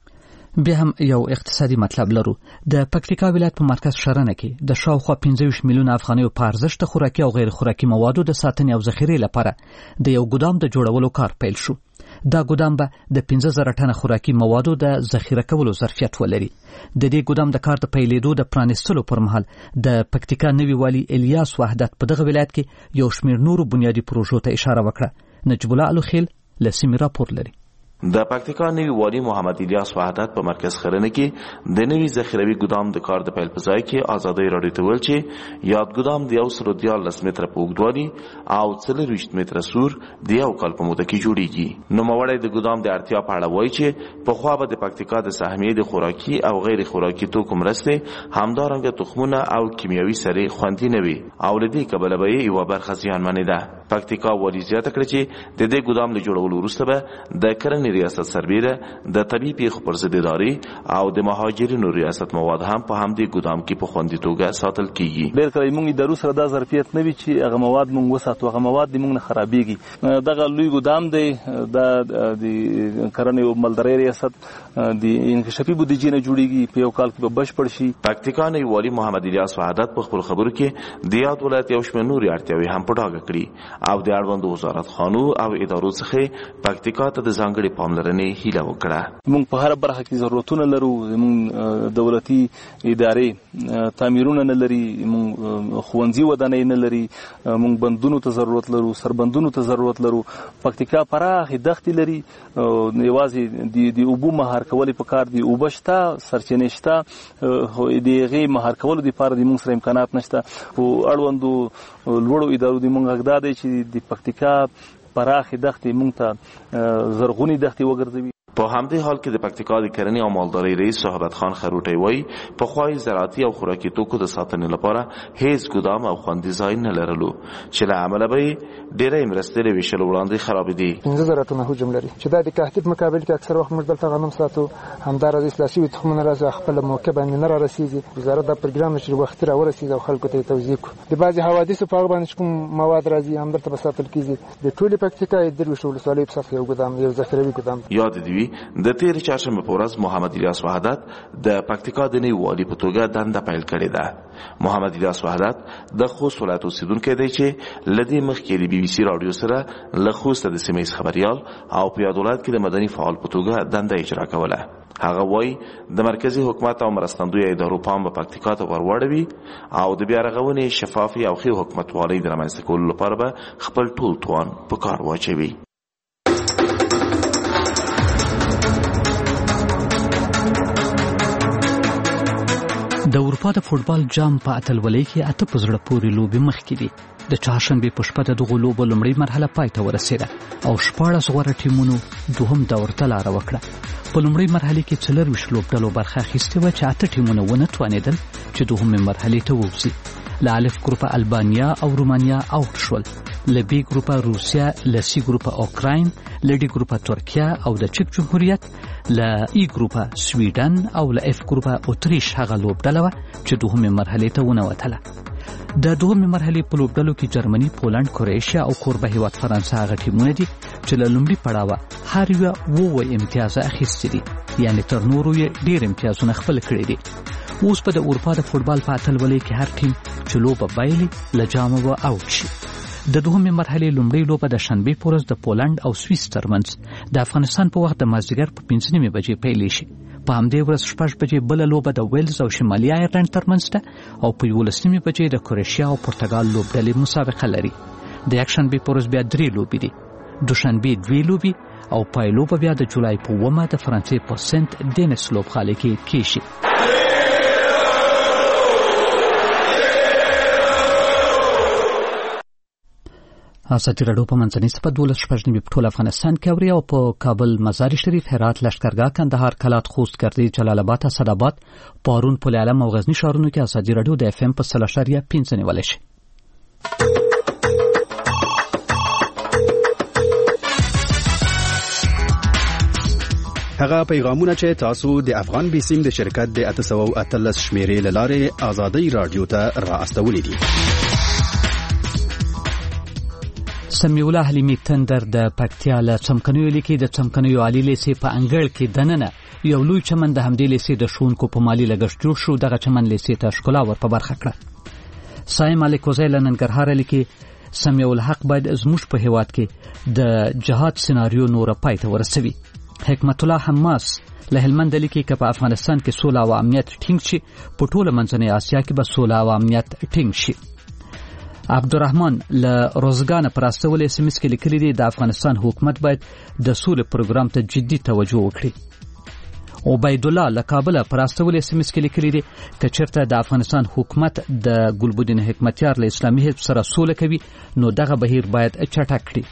بیا هم یو اقتصادي مطلب لرو. د پکتیکا ولایت په مرکز شرنه کې د شاوخوا پنځه ویشت میلیونه افغانیو په ارزښت خوراکي او غیر خوراکي موادو د ساتنې او ذخیرې لپاره د یو ګدام د جوړولو کار پیل شو. دا ګدام به د پنځه زره ټنه خوراکي موادو د ذخیره کولو ظرفیت ولري. د دې ګدام د کار د پیلېدو د پرانیستلو پر مهال د پکتیکا نوي والی الیاس وحدت په دغه ولایت کې یو شمېر نورو بنیادی پروژو ته اشاره وکړه. نجیب الله الخیل له سیمې راپور لري. د پکتیکا نوی والی محمد الیاس وحدت په مرکز خرنه کې د نوی ذخیروي ګدام د کار د پیل په ځای کې ازادي راډیو ته ویل چې یاد ګدام د یو سل دیارلس متره په اوږدوالي او څلوېښت متره سور د یو کال په موده کې جوړیږي. نوموړی د ګدام د اړتیا په اړه وایي چې پخوا به د پکتیکا د سهمیې د خوراکي او غیر خوراکي توکو مرستې همدارنګه تخمونه او کیمیاوي سرې خوندي نه وي او له دې کبله به یې یوه برخه زیانمنې ده. پکتیکا والی زیاته کړه چې د دې ګدام له جوړولو وروسته به د کرنې ریاست سربیره د طبیعي پیښو پر ضد ادارې او د مهاجرینو ریاست مواد هم په همدې ګدام کې په خوندي توګه ساتل کیږي. ډېر کله موږ ادارو سره دا ظرفیت نه وي چې هغه مواد موږ وساتو، هغه مواد موږ نه خرابېږي. دغه لوی ګدام دی د کرنې او مالدارۍ ریاست د انکشافي بودیجې نه جوړیږي، په یو کال کې به بشپړ شي. پکتیکا نوی والی محمد الیاس وحدت په خپل خبرو کې د یاد ولایت یو شمېر نورې اړتیاوې هم په ډاګه کړي او د اړوندو وزارت خانو او ادارو څخه پکتیکا ته د ځانګړې پاملرنې هیله وکړه. موږ په هر برخه کې ضرورتونه لرو، موږ دولتي ادارې تعمیرونه نه لري، موږ ښوونځي ودانۍ نه لري، موږ بندونو ته ضرورت لرو، سربندونو ته ضرورت لرو. پکتیکا پراخې دښتې لري، یوازې د اوبو مهار کول پکار دي. اوبه شته، سرچینې شته، د هغې مهار کولو دپاره د موږ سره امکانات نشته. خو اړوندو لوړو ادارو د موږ حق دا دی چې د پکتیکا پراخې دښتې موږ ته زرغونې دښتې وګرځوي. په همدې حال کې د پکتیکا د کرنې او مالدارۍ رئیس صحبت خان خروټی وایي پخوا زراعتي او خوراکي توکو د ساتنې لپاره هیڅ ګدام او خوندي ځای نه لرلو چې له امله به ډېرې مرستې له ویشلو وړاندې خرابېدې. پنځه زره ټنه حجم لري چې دا د کهکې په مقابل کې اکثر وخت موږ دلته غنم ساتو. همداراز اصلاح شوي تخمونه راځي خپله موقع باندې نه رارسېږي. وزارت دا پروګرام چې وختي راورسېږي او خلکو ته یې توضیح کړو. د بعضې حوادثو په هغه باندې چې کوم مواد راځي همدلته به ساتل کېږي. د ټولې پکتیکا د درویشت ولسوالۍ په سطحه یو ګدام یو ذخیروي ګدام. یاد دې وي د تېرې چهارشنبه په ورځ محمد الیاس وحدت د پکتیکا د نوي والي په توګه دنده پیل کړې ده. محمد الیاس وحدت د خوست ولایت اوسیدونکی دی چې له دې مخکې د بي بي سي راډیو سره له خوسته د سیمه ییز خبریال او په یاد ولایت کې د مدني فعال په توګه دنده اجرا کوله. هغه وایي د مرکزی حکومت او مرستندویه ادارو پام به پکتیکا ته ورواړوي او د بیا رغونې شفافي او ښې حکومتوالۍ د رامنځته کولو لپاره به خپل ټول توان په کار واچوي. د اروپا د فوټبال جام په اتلولۍ کې اته په زړه پورې لوبې مخکې دي. د چهارشنبې په شپه د دغو لوبو لومړۍ مرحله پای ته ورسېده او شپاړس غوره ټیمونو دوهم دور ته لاره وکړه. په لومړۍ مرحله کې څلرویشت لوبډلو برخه اخیستې وه چې اته ټیمونه ونه توانېدل چې دوهمې مرحلې ته ووځي. له الف ګروپه البانیا او رومانیا اوټ شول، له بي ګروپه روسیا، له سي ګروپه اوکراین، له ډي ګروپه ترکیه او د چک جمهوریت، له ای ګروپه سویډن او له اف ګروپه اتریش هغه لوبډله وه چې دوهمې مرحلې ته ونوتله. د دوهمې مرحلې په لوبډلو کې جرمني، پولنډ، کروشیا او کوربه هیواد فرانسه هغه ټیمونه دي چې له لومړي پړاوه هر یوه اووه امتیازه اخیستي دي، یعنې تر نورو یې ډېر امتیازونه خپل کړي دي. اوس په د اروپا د فوټبال په اتلولۍ کې هر ټیم چې لوبه بایلي له جامه به اوټ شي. د دوهمې مرحلې لومړۍ لوبه د شنبې په ورځ د پولنډ او سویس ترمنځ د افغانستان په وخت د مازدیګر په پنځه نیمې بجې پیلې شي. په همدې ورځ شپږ بجې بله لوبه د ویلز او شمالي آیرلینډ ترمنځ ده او په یولس نیمې بجې د کروشیا او پرتګال لوبډلې مسابقه لري. د یکشنبې په ورځ بیا درې لوبې دي، دوشنبې دوې لوبې او پای لوبه بیا د جولای په اوومه د فرانسې په سنت دینس لوبغالي کې کیږي. ازادي راډیو په منځنۍ سپه دولس شپږ نیمې په ټول افغانستان کې اوري او په کابل، مزار شریف، هرات، لښکرګاه، کندهار، کلات، خوست، ګردیز، جلال آباد، اسداباد، پارون، پل علم او غزنی ښارونو کې ازادي راډیو د اف ام په سل اشاریه پنځه نیولی شي. هغه پیغامونه چې تاسو د افغان بیسیم د شرکت د اته سوه او اتلس شمیرې له لارې ازادي راډیو ته را استولي دي. سمیع الله حلیمي تندر د پکتیا له څمکنیو لیکي د څمکنیو عالی لیسې په انګړ کې دننه یو لوی چمن د همدې لیسې د ښوونکو په مالي لګښت جوړ شو. دغه چمن لیسې ته ښکلا ور په برخه کړه. سایه مالک وزی له ننګرهاره لیکي سمیع الحق باید زموږ په هیواد کې د جهاد سناریو نوره پای ته ورسوي. حکمت الله حماس له هلمند لیکي که په افغانستان کې سوله او امنیت ټینګ شي په ټوله منځنۍ اسیا کې به سوله او امنیت ټینګ شي. عبدالرحمن له روزګان پر استول اس ام اس کې لیکلي دي د افغانستان حکومت باید د سولې پروګرام ته جدي توجه وکړي. عبید الله له کابل پر استول اس ام اس کې لیکلي دي چې چېرته د افغانستان حکومت د ګلبدین حکمتیار له اسلامي حزب سره سوله کوي نو دغه بهیر باید چټک کړي.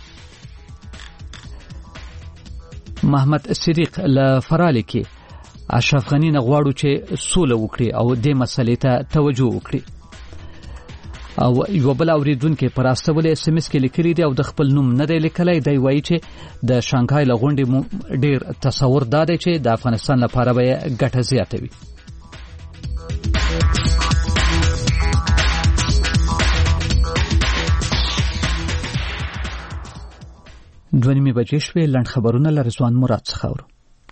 محمد صدیق له فرالی کې اشرف غنی نه غواړو چې سوله وکړي او د مسلې ته توجه وکړي. او یو بل اوریدونکو پر استول اس ام اس کې لیکلي دی او د خپل نوم نه دی لیکلی دی وایي چې د شانګهای لغونډې ډیر تصور داده چې د افغانستان لپاره به ګټه زیاتوي. دوه نیمې بجې شوې. لنډ خبرونه له رضوان مراد څخه اورو.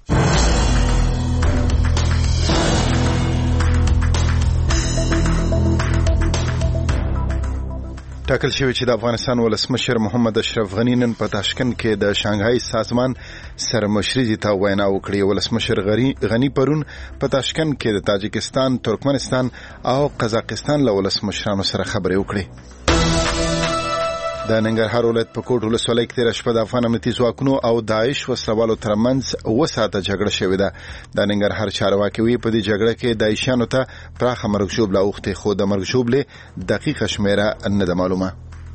ټاکل شوی چې د افغانستان ولسمشر محمد اشرف غنی نن په تاشکند کې د شانګهای سازمان سرمشري ته وینا وکړه. ولسمشر غنی پرون په تاشکند کې د تاجکستان، ترکمنستان او قزاقستان له ولسمشرانو سره خبرې وکړې. د ننګرهار ولایت په کوټ ولسوالۍ کې تېره شپه د افغان امنیتي ځواکونو او داعش وسلوالو ترمنځ اوه ساعته جګړه شوې ده. د ننګرهار چارواکي وایي په دې جګړه کې داعشیانو ته پراخه مرګ ژوبله اوښتې، خو د مرګ ژوبلې دقیقه شمېره نه ده معلومه.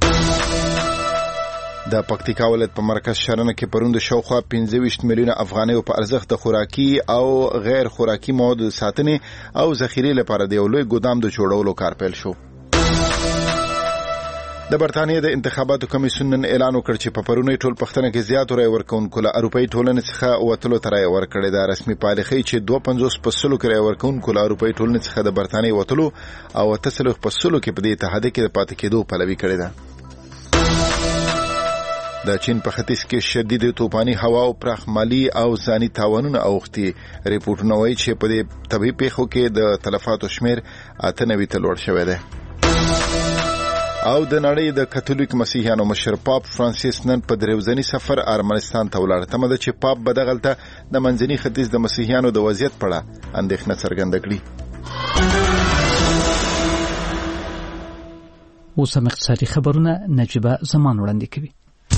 د پکتیکا ولایت په مرکز شرنه کې پرون د شاوخوا پنځه ویشت میلیونه افغانیو په ارزښت د خوراکي او غیر خوراکي موادو د ساتنې او ذخیرې لپاره د یو لوی ګودام د جوړولو کار پیل شو. د برتانیې د انتخاباتو کمیسیون نن اعلان وکړ چې په پرونی ټول پښتنه کې زیاتو رای ورکونکو له اروپایي ټولنې څخه وتلو ته رای ورکړې ده. رسمي پایلې ښیي چې دوه پنځوس په سلو کې رای ورکونکو له اروپایي ټولنې څخه د برتانیې وتلو او اته څلوېښت په سلو کې په دې اتحادیه کې د پاتې کېدو پلوي کړې ده. د چین په ختیځ کې شدید توپاني هوا او پراخ مالی او ځاني تاوانونه اوښتي. ریپورټونه وایي چې په دې طبیعي پیښو کې د تلفاتو شمیر اته نوي ته لوړ شوی دی. او د نړۍ د کاتولیک مسیحیانو مشر پاپ فرانسیس نن په دریوزنی سفر ارمنستان ته ولاړ. تمه ده چې پاپ به دغلته د منځني ختیځ د مسیحیانو د وضعیت په اړه اندېښنه څرګنده کړي. اوس هم اقتصادي خبرونه نجیبه زمان وړاندې کوي.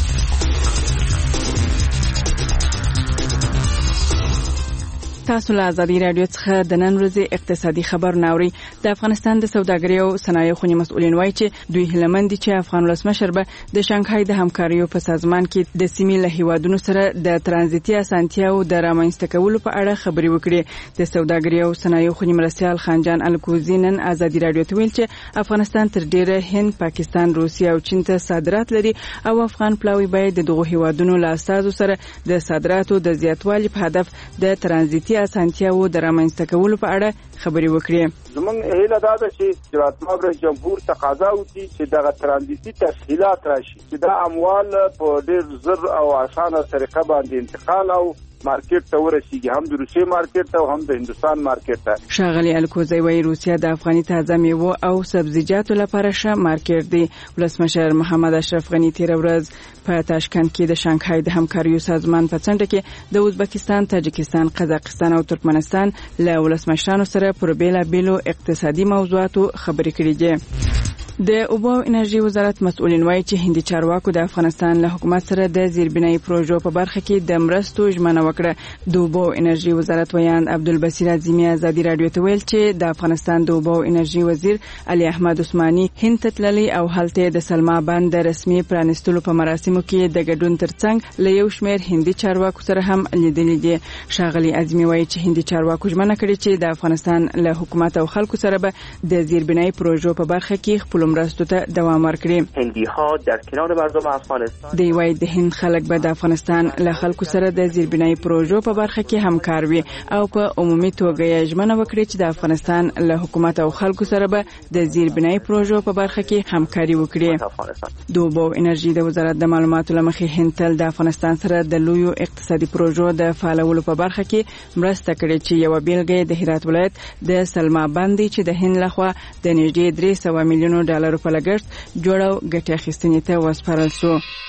تاسو له ازادي رادیو څخه د نن ورځې اقتصادي خبر ناوړي. د افغانستان د سوداګرۍ او صنایعو خونې مسؤلین وایي چې دوی هیلهمند دي چې افغان ولسمشر به د شانګهای د همکاریو په سازمان کې د سیمې له هیوادونو سره د ترانزیتي اسانتیاو د رامنځته کولو په اړه خبرې وکړي. د سوداګرۍ او صنایعو خونې مرستیال خانجان الکوزی نن ازادي رادیو ته ویل چې افغانستان تر ډیره هند، پاکستان، روسیه او چین ته صادرات لري او افغان پلاوی باید د دغو هیوادونو له استازو سره د صادراتو د زیاتوالي په هدف د ترانزیتي اسانتیاو د رامنځته کولو په اړه خبرې وکړي. زمونږ هیله دا ده چې راتلونکي رئیس جمهور تقاضا وکړي چې دغه ترانزیتي تسهیلات راشي، چې دا اموال په ډېر زر او اسانه طریقه باندې انتقال او مارکیټ ته ورسیږي، هم د روسیې مارکیټ ته او هم د هندستان مارکیټ ته. ښاغلي الکوزی وایي روسیه د افغاني تازه میوو او سبزیجاتو لپاره ښه مارکیټ دی. ولسمشر محمد اشرف غنی تېره ورځ په تاشکند کې د شانګهای د همکاریو سازمان په څنډه کې د ازبکستان، تاجکستان، قزاقستان او ترکمنستان له ولسمشرانو سره پر بیلابیلو اقتصادي موضوعاتو خبرې کړې دي. د اوبو او انرژي وزارت مسؤلین وایي چې هندي چارواکو د افغانستان له حکومت سره د زیربنایي پروژو په برخه کې د مرستو ژمنه وکړه. د اوبو او انرژي وزارت ویاند عبدالبصیر اعظمي ازادي رادیو ته ویل چې د افغانستان د اوبو او انرژي وزیر علي احمد عثماني هند ته تللی او هلته د سلما بند د رسمي پرانستلو په مراسمو کې د ګډون ترڅنګ له یو شمېر هندي چارواکو سره هم لیدلي دي. ښاغلي اعظمي وایي چې هندي چارواکو ژمنه کړې چې د افغانستان له حکومت او خلکو سره به د زیربنایي پروژو په برخه کې خپل مرستو ته دوام ورکړي. هندي ها در کنار مردم افغانستان دی وایي د هند خلک به د افغانستان له خلکو سره د زیربنایي پروژو په برخه کې همکار وي او په عمومي توګه یې ژمنه وکړي چې د افغانستان له حکومت او خلکو سره به د زیربنایي پروژو په برخه کې همکاري وکړي. د اوبو او انرژي د وزارت د معلوماتو له مخې هند تل د افغانستان سره د لویو اقتصادي پروژو د فعالولو په برخه کې مرسته کړې چې یو بیلګه د هرات ولایت د سلما بند چې د هند لخوا د نږدې درې سوه میلیونو ډالرو په لګښت جوړو ګټې اخیستنې ته وسپارل شو.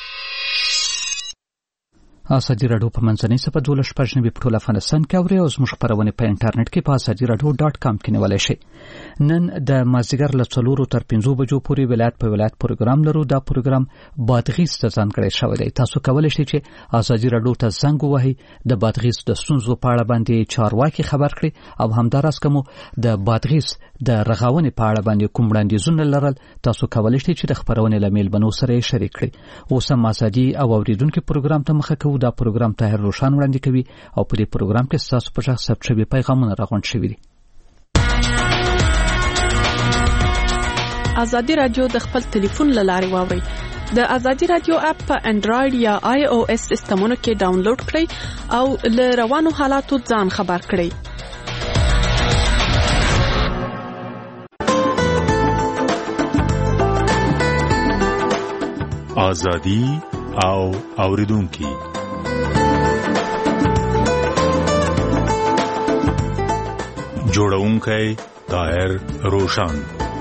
ازادي راډیو په منځنۍ صفحه دوله شپږ نوي په ټول افغانستان کې اوري او زموږ خبرونه په انټرنیټ کې په ازادي راډیو ډاټ کام کې نیولای شئ. نن د مازیګر له څلورو تر پنځو بجو پورې ولایت په ولایت پروګرام لرو. دا پروګرام بادغیس ته ځانګړی شوی دی. تاسو کولی شئ چې ازادي راډیو ته زنګ ووهئ، د بادغیس د ستونزو په اړه باندې چارواکي خبر کړي او همداراز کوم د بادغیس د رغونې په اړه باندې کوم وړاندیزونه لرل، تاسو کولی شئ چې د خبرونې له میلمنو سره شریک کړئ. اوس هم ازادي او اوریدونکو پروګرام ته مخه کوو. دا پروګرام طاهر روشن وړاندې کوي او په دې پروګرام کې تاسو په ځخ ثبت شوي پیغامونه راغونډ شوي دي. ازادي رادیو د خپل ټلیفون له لارې واورئ. د ازادي رادیو اپ په انډراید یا آی او اس سیسټمونو کې ډاونلوډ کړئ او له روانو حالاتو ځان خبر کړئ. ازادي او اوریدونکو جوړونکی طاهر روشن.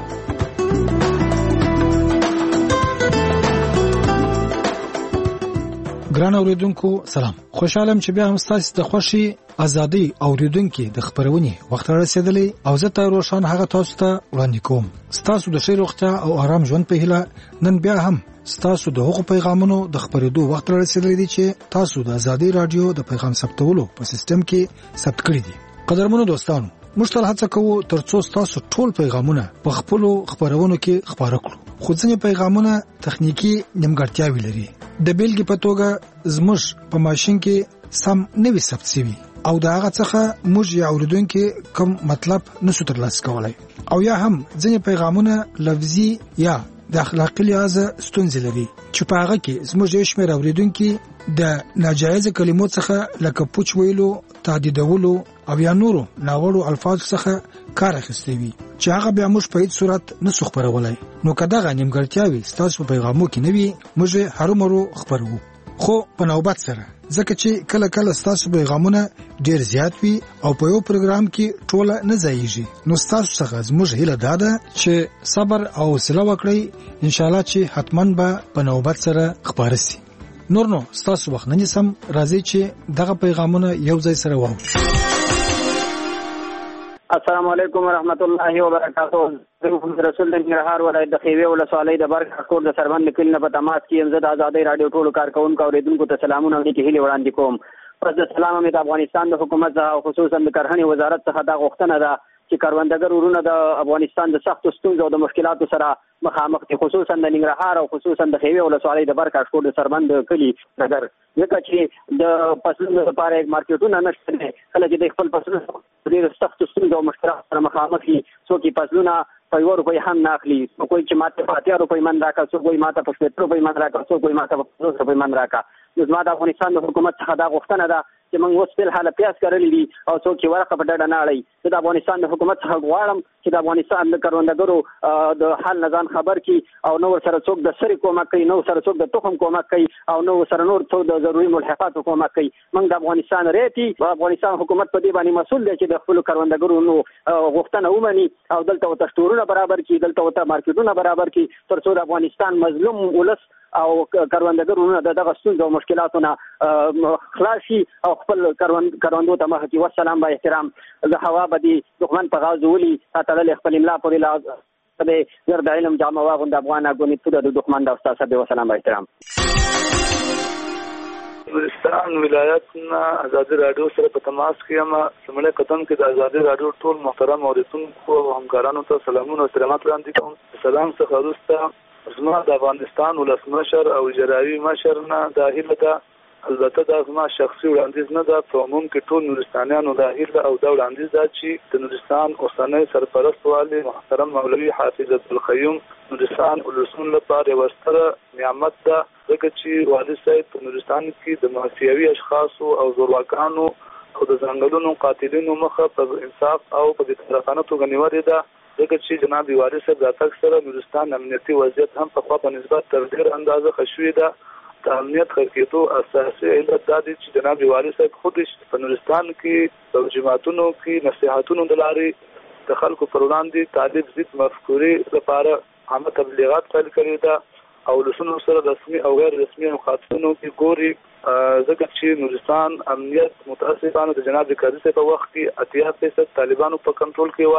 ګران اوریدونکو سلام. خوشحالم چې بیا هم تاسو د خوشي ازادي اوریدونکو د خبرونې وخت رسیدلی او زه ته روشن هغه تاسو ته وړاندې کوم. تاسو د ښه روغتیا او آرام ژوند په هیله نن بیا هم تاسو د حقوق پیغامونو د خبرېدو وخت رسیدلی دی چې تاسو د ازادي رادیو د پیغام ثبتولو په سیستم کې ثبت کړی دي. قدرمنو دوستانو، موږ ټول هڅه کوو ترڅو تاسو ټول پیغامونه په خپل خبرونو کې خبره کړو. خو ځینې پیغامونه تخنیکی نیمګړتیاوې لري. د بیلګې په توګه زموږ په ماشين کې سم نوي ثبت شوی او دا هغه څخه موږ یا اوریدونکو کوم مطلب نشو ترلاسه کولای، او یا هم ځینې پیغامونه لفظي یا د اخلاقي لحاظ ستونزې لري چې په هغه کې زموږ یو شمېر اوریدونکو د ناجایز کلمو څخه لکه پوچ ویلو، تعدیدولو او یا نورو ناوړو الفاظ څخه کار اخیستی وي چې هغه بیا موږ په هیڅ صورت نسو خبرولای. نو کداغه نیمګړتیاوي تاسو په پیغامو کې نوي موږ هرومرو خبرو. خو په نوبت سره ځکه چې کله کله تاسو پیغامونه ډیر زیات وي او په یو پروګرام کې ټوله نه ځایږي، نو تاسو څخه زموږ هیله ده چې صبر او حوصله وکړئ. ان شاء الله چې حتماً به په نوبت سره خبرې شي. نور نو تاسو وخت نه سم راځي چې دغه پیغامونه یو ځای سره واورو. السلام علیکم ورحمت الله وبرکاتہ. رسول ننګرهار ولایت د خیوه ولسوالۍ د برګ کور د سربند کلی نه په تماس کې زه د ازادي رادیو ټولو کارکونکو او اوریدونکو ته سلامونه او نیکی هیله وړاندې کوم. پس د سلام امید افغانستان د حکومت او خصوصا د کرهنې وزارت څخه دا غوښتنه ده چې کاروندګر ورونه د افغانستان د سختو ستونزو او د مشکلاتو سره مخامخ دي، خصوصا د ننګرهار او خصوصا د خیوه ولسوالۍ د برګ کور د سربند کلی نګر، ځکه چې د فصلونو لپاره مارکیټونه نشته دي. کله چې د خپل فصلونو ډېر سختو ستونزو او مشکلاتو سره مخامخ دي، څوک فصلونه په یو روپۍ هم نه اخلي، څوک چې ماته په اتیا روپۍ من راکړه، څوک ماته په شپږ روپۍ من راکړه، څوک ماته په پنځوس روپۍ من راکړه. نو زما د افغانستان د حکومت څخه دا غوښتنه ده چې موږ اوس په حاله پیاس کړلې دي او څوک چې ورقه په ډډه نه اړي. د افغانستان د حکومت څخه غواړم چې د افغانستان د کروندګرو د حال نه ځان خبر کړي او نو سره څوک د سری کومک کوي، نو سره څوک د تخم کومک کوي او نو سره نور څوک د ضروري ملحقاتو کومک کوي. موږ د افغانستان ریتی او افغانستان حکومت په دې باندې مسؤل دی چې د خپل کروندګرو نو غوښتنه ومني او دلته وت شتورونه برابر کړي، دلته وت مارکیټونه برابر کړي، ترڅو د افغانستان مظلوم ولس او کروندګرونه د دغه ستونزو او مشکلاتونو خلاص شي او خپل کروندو ته مخ کړي. والسلام با احترام. زه هوا بدی دښمن په غاز ولي تعالی خپل املا پر لاز د زرد علم جامه واغوند افغان اګونی ته د دښمن د استاد صاحب. والسلام با احترام. نورستان ولایت نه ازادي رادیو سره په تماس کې ما سمړه قدم کې د ازادي رادیو ټول محترم اوریدونکو او همکارانو ته سلامونه او احترامات وړاندې کوم. سلام څخه وروسته زما د افغانستان ولسمشر او جراوي مشر نه د هیله ده، البته دا زما شخصي وړاندیز نه ده، په عموم کې ټول نورستانیانو د هیله او د وړاندیز ده چې د نورستان اوسنی سرپرست والي محترم مولوي حافظ عبدالقیوم نورستان ولسمون لپاره یو ستره نعمت ده، ځکه چې والي صاحب په نورستان کې د مافیاوي اشخاصو او زورواکانو او د ځنګلونو قاتلینو مخه په انصاف او په طرفانه توګه نیولې ده، ځکه چې جناب والي صاحب د تک سره نورستان امنیتي وضعیت هم په خوا په نسبت تر ډېر اندازه خشوي ده. د امنیت خرکېدو اساسي علت دا دی چې جناب والي صاحب خود په نورستان کې په جماعتونو کې نصيحتونو د لارې د خلکو پر وړاندې طالب ضد مفکورې لپاره عامه تبلیغات پیل کړي ده او لسونو سره رسمي او غیر رسمي مخاطبونو کې ګوري، ځکه چې نورستان امنیت متاسفانه د جناب قاضي صاحب په وخت کې اتیا فیصد طالبانو په کنټرول کې و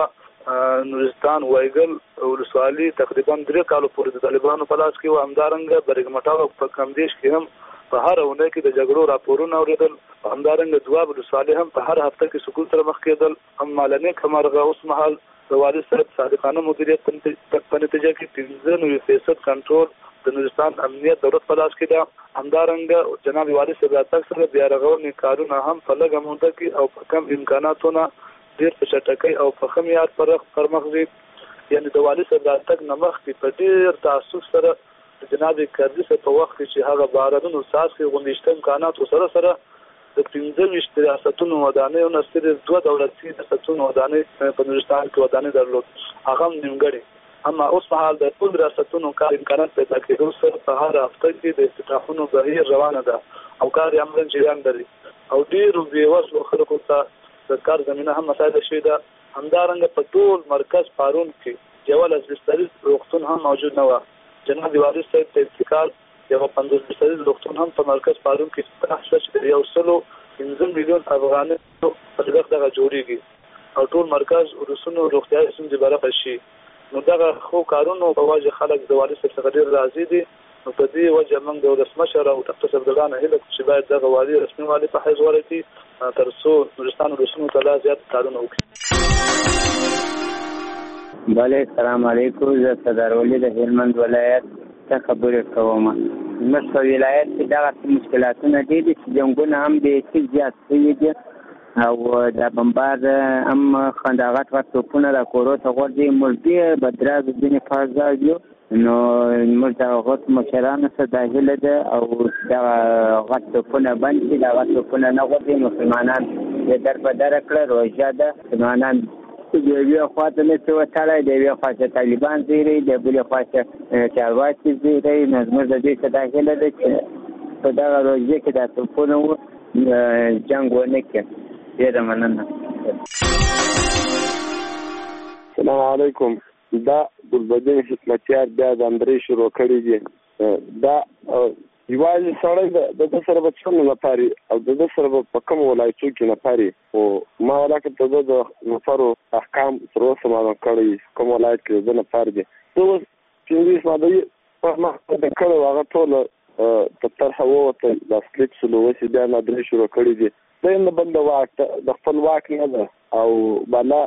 نورستان وایګل ولسوالي تقریبا درې کالو پورې د طالبانو په لاس کې و. همدارنګه برګمټاو په کمدیش کې هم په هر اونۍ کې د جګړو راپورونه اوریدل. همدارنګه دواب ولسوالي هم په هر هفته کې سکول سره مخ کېدل. هم مالنې کمرغه اوس مهال د والي صاحب صادقانه مدیریت په نتیجه کې پنځه نوي فیصد کنټرول د نورستان امنیت دولت په لاس کې ده. همدارنګه جناب والي صاحب راتګ سره بیا رغونې کارونه هم په لږه موده کې او په کم امکاناتونه ډېر په چټکۍ او په ښه معیار پر مخ ځي. یعنې د والي صاحب راتګ نه مخکې په ډېر تعصب سره د جناب کرزي صاحب په وخت کې چې هغه بارانونو څاڅکي غوندې شته امکاناتو سره سره د پنځه ویشت ریاستونو ودانیو نه صرف دوه دولتي ریاستونو ودانۍ په نورستان کې ودانۍ درلود، هغه هم نیمګړې. اما اوس مهال د ټول ریاستونو کار امکانات پیدا کېدو سره په هر هفته کې د افتتاحونو بهیر روانه ده او کار یې عملاً جریان لري او ډېرو بېوزلو خلکو ته د کار زمینه هم مساعده شوې ده. همدارنګه په ټول مرکز پارون کې یوه لس بستریز روغتون هم موجود نه وه. جناب والي صاحب ته ابتکار یوه پنځوس بستریز روغتون هم په مرکز پارون کې افتتاح شوه چې د یو سلو پنځه میلیون افغانۍ په لګښت دغه جوړېږي او ټول مرکز ورسونو روغتیایي ستونزې برابر شي. نو دغه ښو کارونو په وجه خلک د والي صاحب څخه ډېر راضي دي. نو په دې وجه موږ د ولسمشر او ډاکټر صفدران هیله کوو چې باید دغه والي رسمي والي په حیث ورسي تر څو نورستان ولسونو ته لا زیات کارونه وکړي. بله السلام علیکم. زه صدرولي د هلمند ولایت څخه خبرې کوم. زموږ په ولایت کې دغه مشکلاتونه ډېر دي چې جنګونه هم ډېر زیات شوي دي او د بمبار هم خنداغت غټ توپونه د کورو ته غورځي. موږ ډېر بدراز ځینې فازدار یو نو موږ د غټ مشرانو سره دا هیله ده او دغه غټ توپونه بند شي. دغه توپونه نه غورځي. مسلمانان یې در په دره کړه. روژه ده. مسلمانان د یوې خوا ته نه څه وتړی، د یوې خوا ته طالبان زیری، د بلې خوا ته چارواکي زیری. نو زموږ د دې څه دا هیله ده چې په دغه روژې کې دا توپونه و جنګ ونه کړي. ډېره مننه. السلام علیکم. دا ګلبدین حکمتیار بیا د اندرې شروع کړي دي. دا یوازې سړی د ده سره به څومره نفر او د ده سره به په کومو ولایتو کې نفر خو ما ولاکه ته ده د نفرو احکام تر اوسه معلوم کړی کوم ولایت کې د ده نفر دي. زه اوس پنځه مادې په مخ د کړو هغه ټوله په طرحه ووتل د سلیپ سلو اوس بیا اندرې شروع کړي دي. دا یې نه بل د واک د خپل واک نه ده او بالا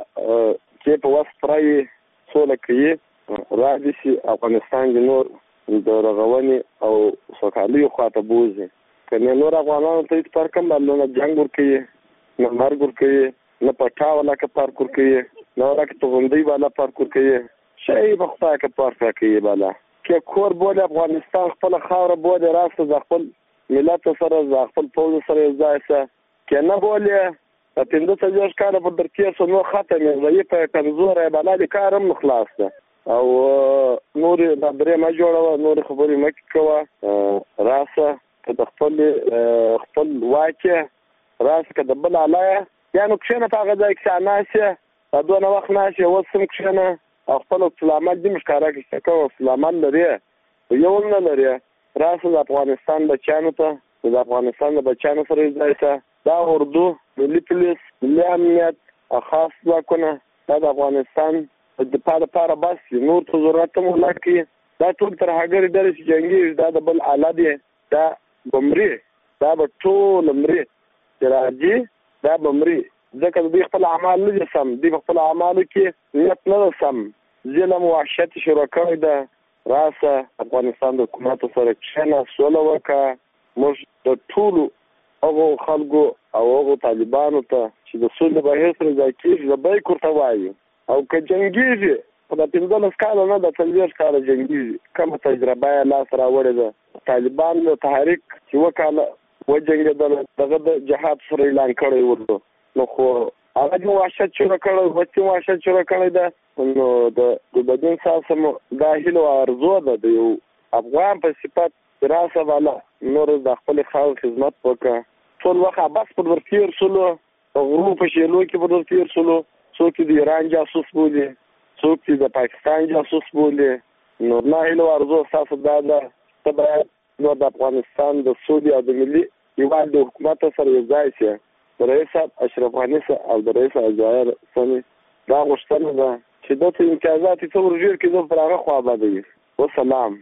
چې په وس پرای سوله کوي راځي چې افغانستان کې نور د رغونې او سوکالۍ خواته بوځي. که نور افغانانو ته هېڅ فرق هم نه جنګ ورکوي، نه مرګ ورکوي، نه پټا ولاکه پارک ورکوي، نه ولاکه توغندۍ بالا پارک ورکوي. شی به خدای که پارک راکوي بالا که کور بولي افغانستان خپله خاوره بولي راسته د خپل ملت سره د خپل پوځ سره یو ځای شه. که نه بولي په پنځه څلوېښت کاله پر در تېر شو نو ختم یې ضعیف یې کمزوری یې بالا د کار هم خلاص ده او نورې خبرې مه جوړوه، نورې خبرې مه کوه. راسه که د خپل خپل واک یې راسه که د بل اله یې یا نو کښېنه په هغه ځای کې ناست یې په دونه وخت ناست یې اوس هم کښېنه او خپل عکس العمل دې مو ښکاره کړي چې کوم عکس العمل لرې یو هم نه لرې. راسه د افغانستان بچیانو ته د افغانستان د بچیانو سره یې ځای شه. دا اردو، ملي پولیس، ملي امنیت او خاص ځواکونه دا د افغانستان د دفاع لپاره بس دي. نور ته ضرورت هم ونه کړي. دا ټول ترهګرې ډلې چې جنګېږي دا د بل اله دي. دا به مري، دا به ټول مري چې راځي دا به مري ځکه د دوی خپل اعمال نه دي سم. دوی په خپلو اعمالو کې نیت نه ده سم. ظلم او وحشت شروع کړی ده. راسه افغانستان د حکومتو سره کښېنه، سوله وکړه. موږ د ټولو هغو خلکو او هغو طالبانو ته چې د سولې بهیر سره ځای کېږي لبیک ورته وایو او که جنګېږي په د پنځلس کاله نه د څلوېښت کاله جنګېږي. کومه تجربه یې لاس راوړې ده. طالبان د تحریک چې اووه کاله وجنګېدل دغه د جهاد سره اعلان کړی ورته نو خو هغه دې وحشت شروع کړی، وچې وحشت شروع کړی ده. نو د ګلبدین صاحب سره دا هیله او ارزو ده د یو افغان په صفت راسه بالا نور د خپل خاورې خدمت وکړه. ټول وخت بس پر ورتیر سولو غرو په شیلو کې پر ورتیر سولو. څوک د ایران جاسوس بولي، څوک د پاکستان جاسوس بولي. نو نه هیله او ارزو ستاسو دا ده ته باید نور د افغانستان د سولې او د ملي یووالي د حکومت سره یو ځای شي. د رئیس صاحب اشرف غني او د رئیس الجزایر سني دا غوښتنه ده چې دغه امتیازات څو ورجور کې زه پر هغه خوا آبادوي. والسلام.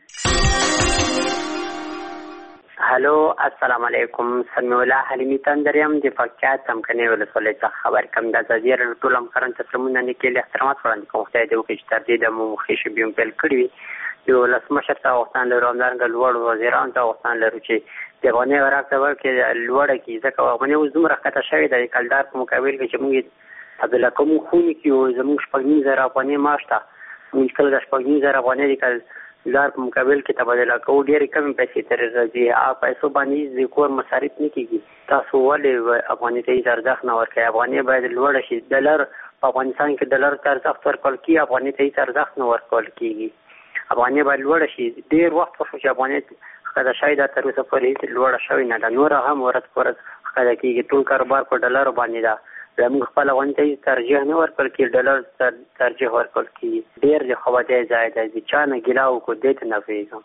هلو السلام علیکم. سمیع الله حلیمی تندریم د پکتیا څمکني ولسوالۍ څخه خبر کوم. د ازادي راډیو ټول همکاران ته سلامونه لیکلي احترامات وړاندې کوم. خدای دې وکړي چې تر دې دمو مخکې شبیم پیل کړي وي. یو ولسمشر ته غوښتنه لرو همدارنګه لوړ وزیرانو ته غوښتنه لرو چې د افغاني عراق ته ورکړي لوړه کړي، ځکه افغاني اوس دومره ښکته شوې ده د کلدار په مقابل کې چې موږ عبدالله کوم خونې کې یو زموږ شپږ نیم زره افغاني معاش ته موږ کله د شپږ نیم زره افغاني د کلدار په مقابل کې تبادله کوو، ډېرې کمې پیسې ترې راځي. هغه پیسو باندې د کور مصارف نه کېږي. تاسو ولې افغاني ته هېڅ ارزښت نه ورکوئ؟ افغاني باید لوړه شي. ډالر په افغانستان کې ډالر ته ارزښت ورکول کېږي، افغاني ته هېڅ ارزښت نه ورکول کېږي. افغاني باید لوړه شي. ډېر وخت وشو چې افغاني ښکته شوې ده، تر اوسه پورې هېڅ لوړه شوې نه ده. نوره هم ورځ په ورځ ښکته کېږي. ټول کاروبار په ډالرو باندې ده. زموږ خپل افغاني ته هېڅ ترجیح نه ورکول کېږي، ډالر ته ترجیح ورکول کېږي. ډېر د خوابدۍ ځای دی. د چا نه ګیله وکړو دې ته نه پوهېږم.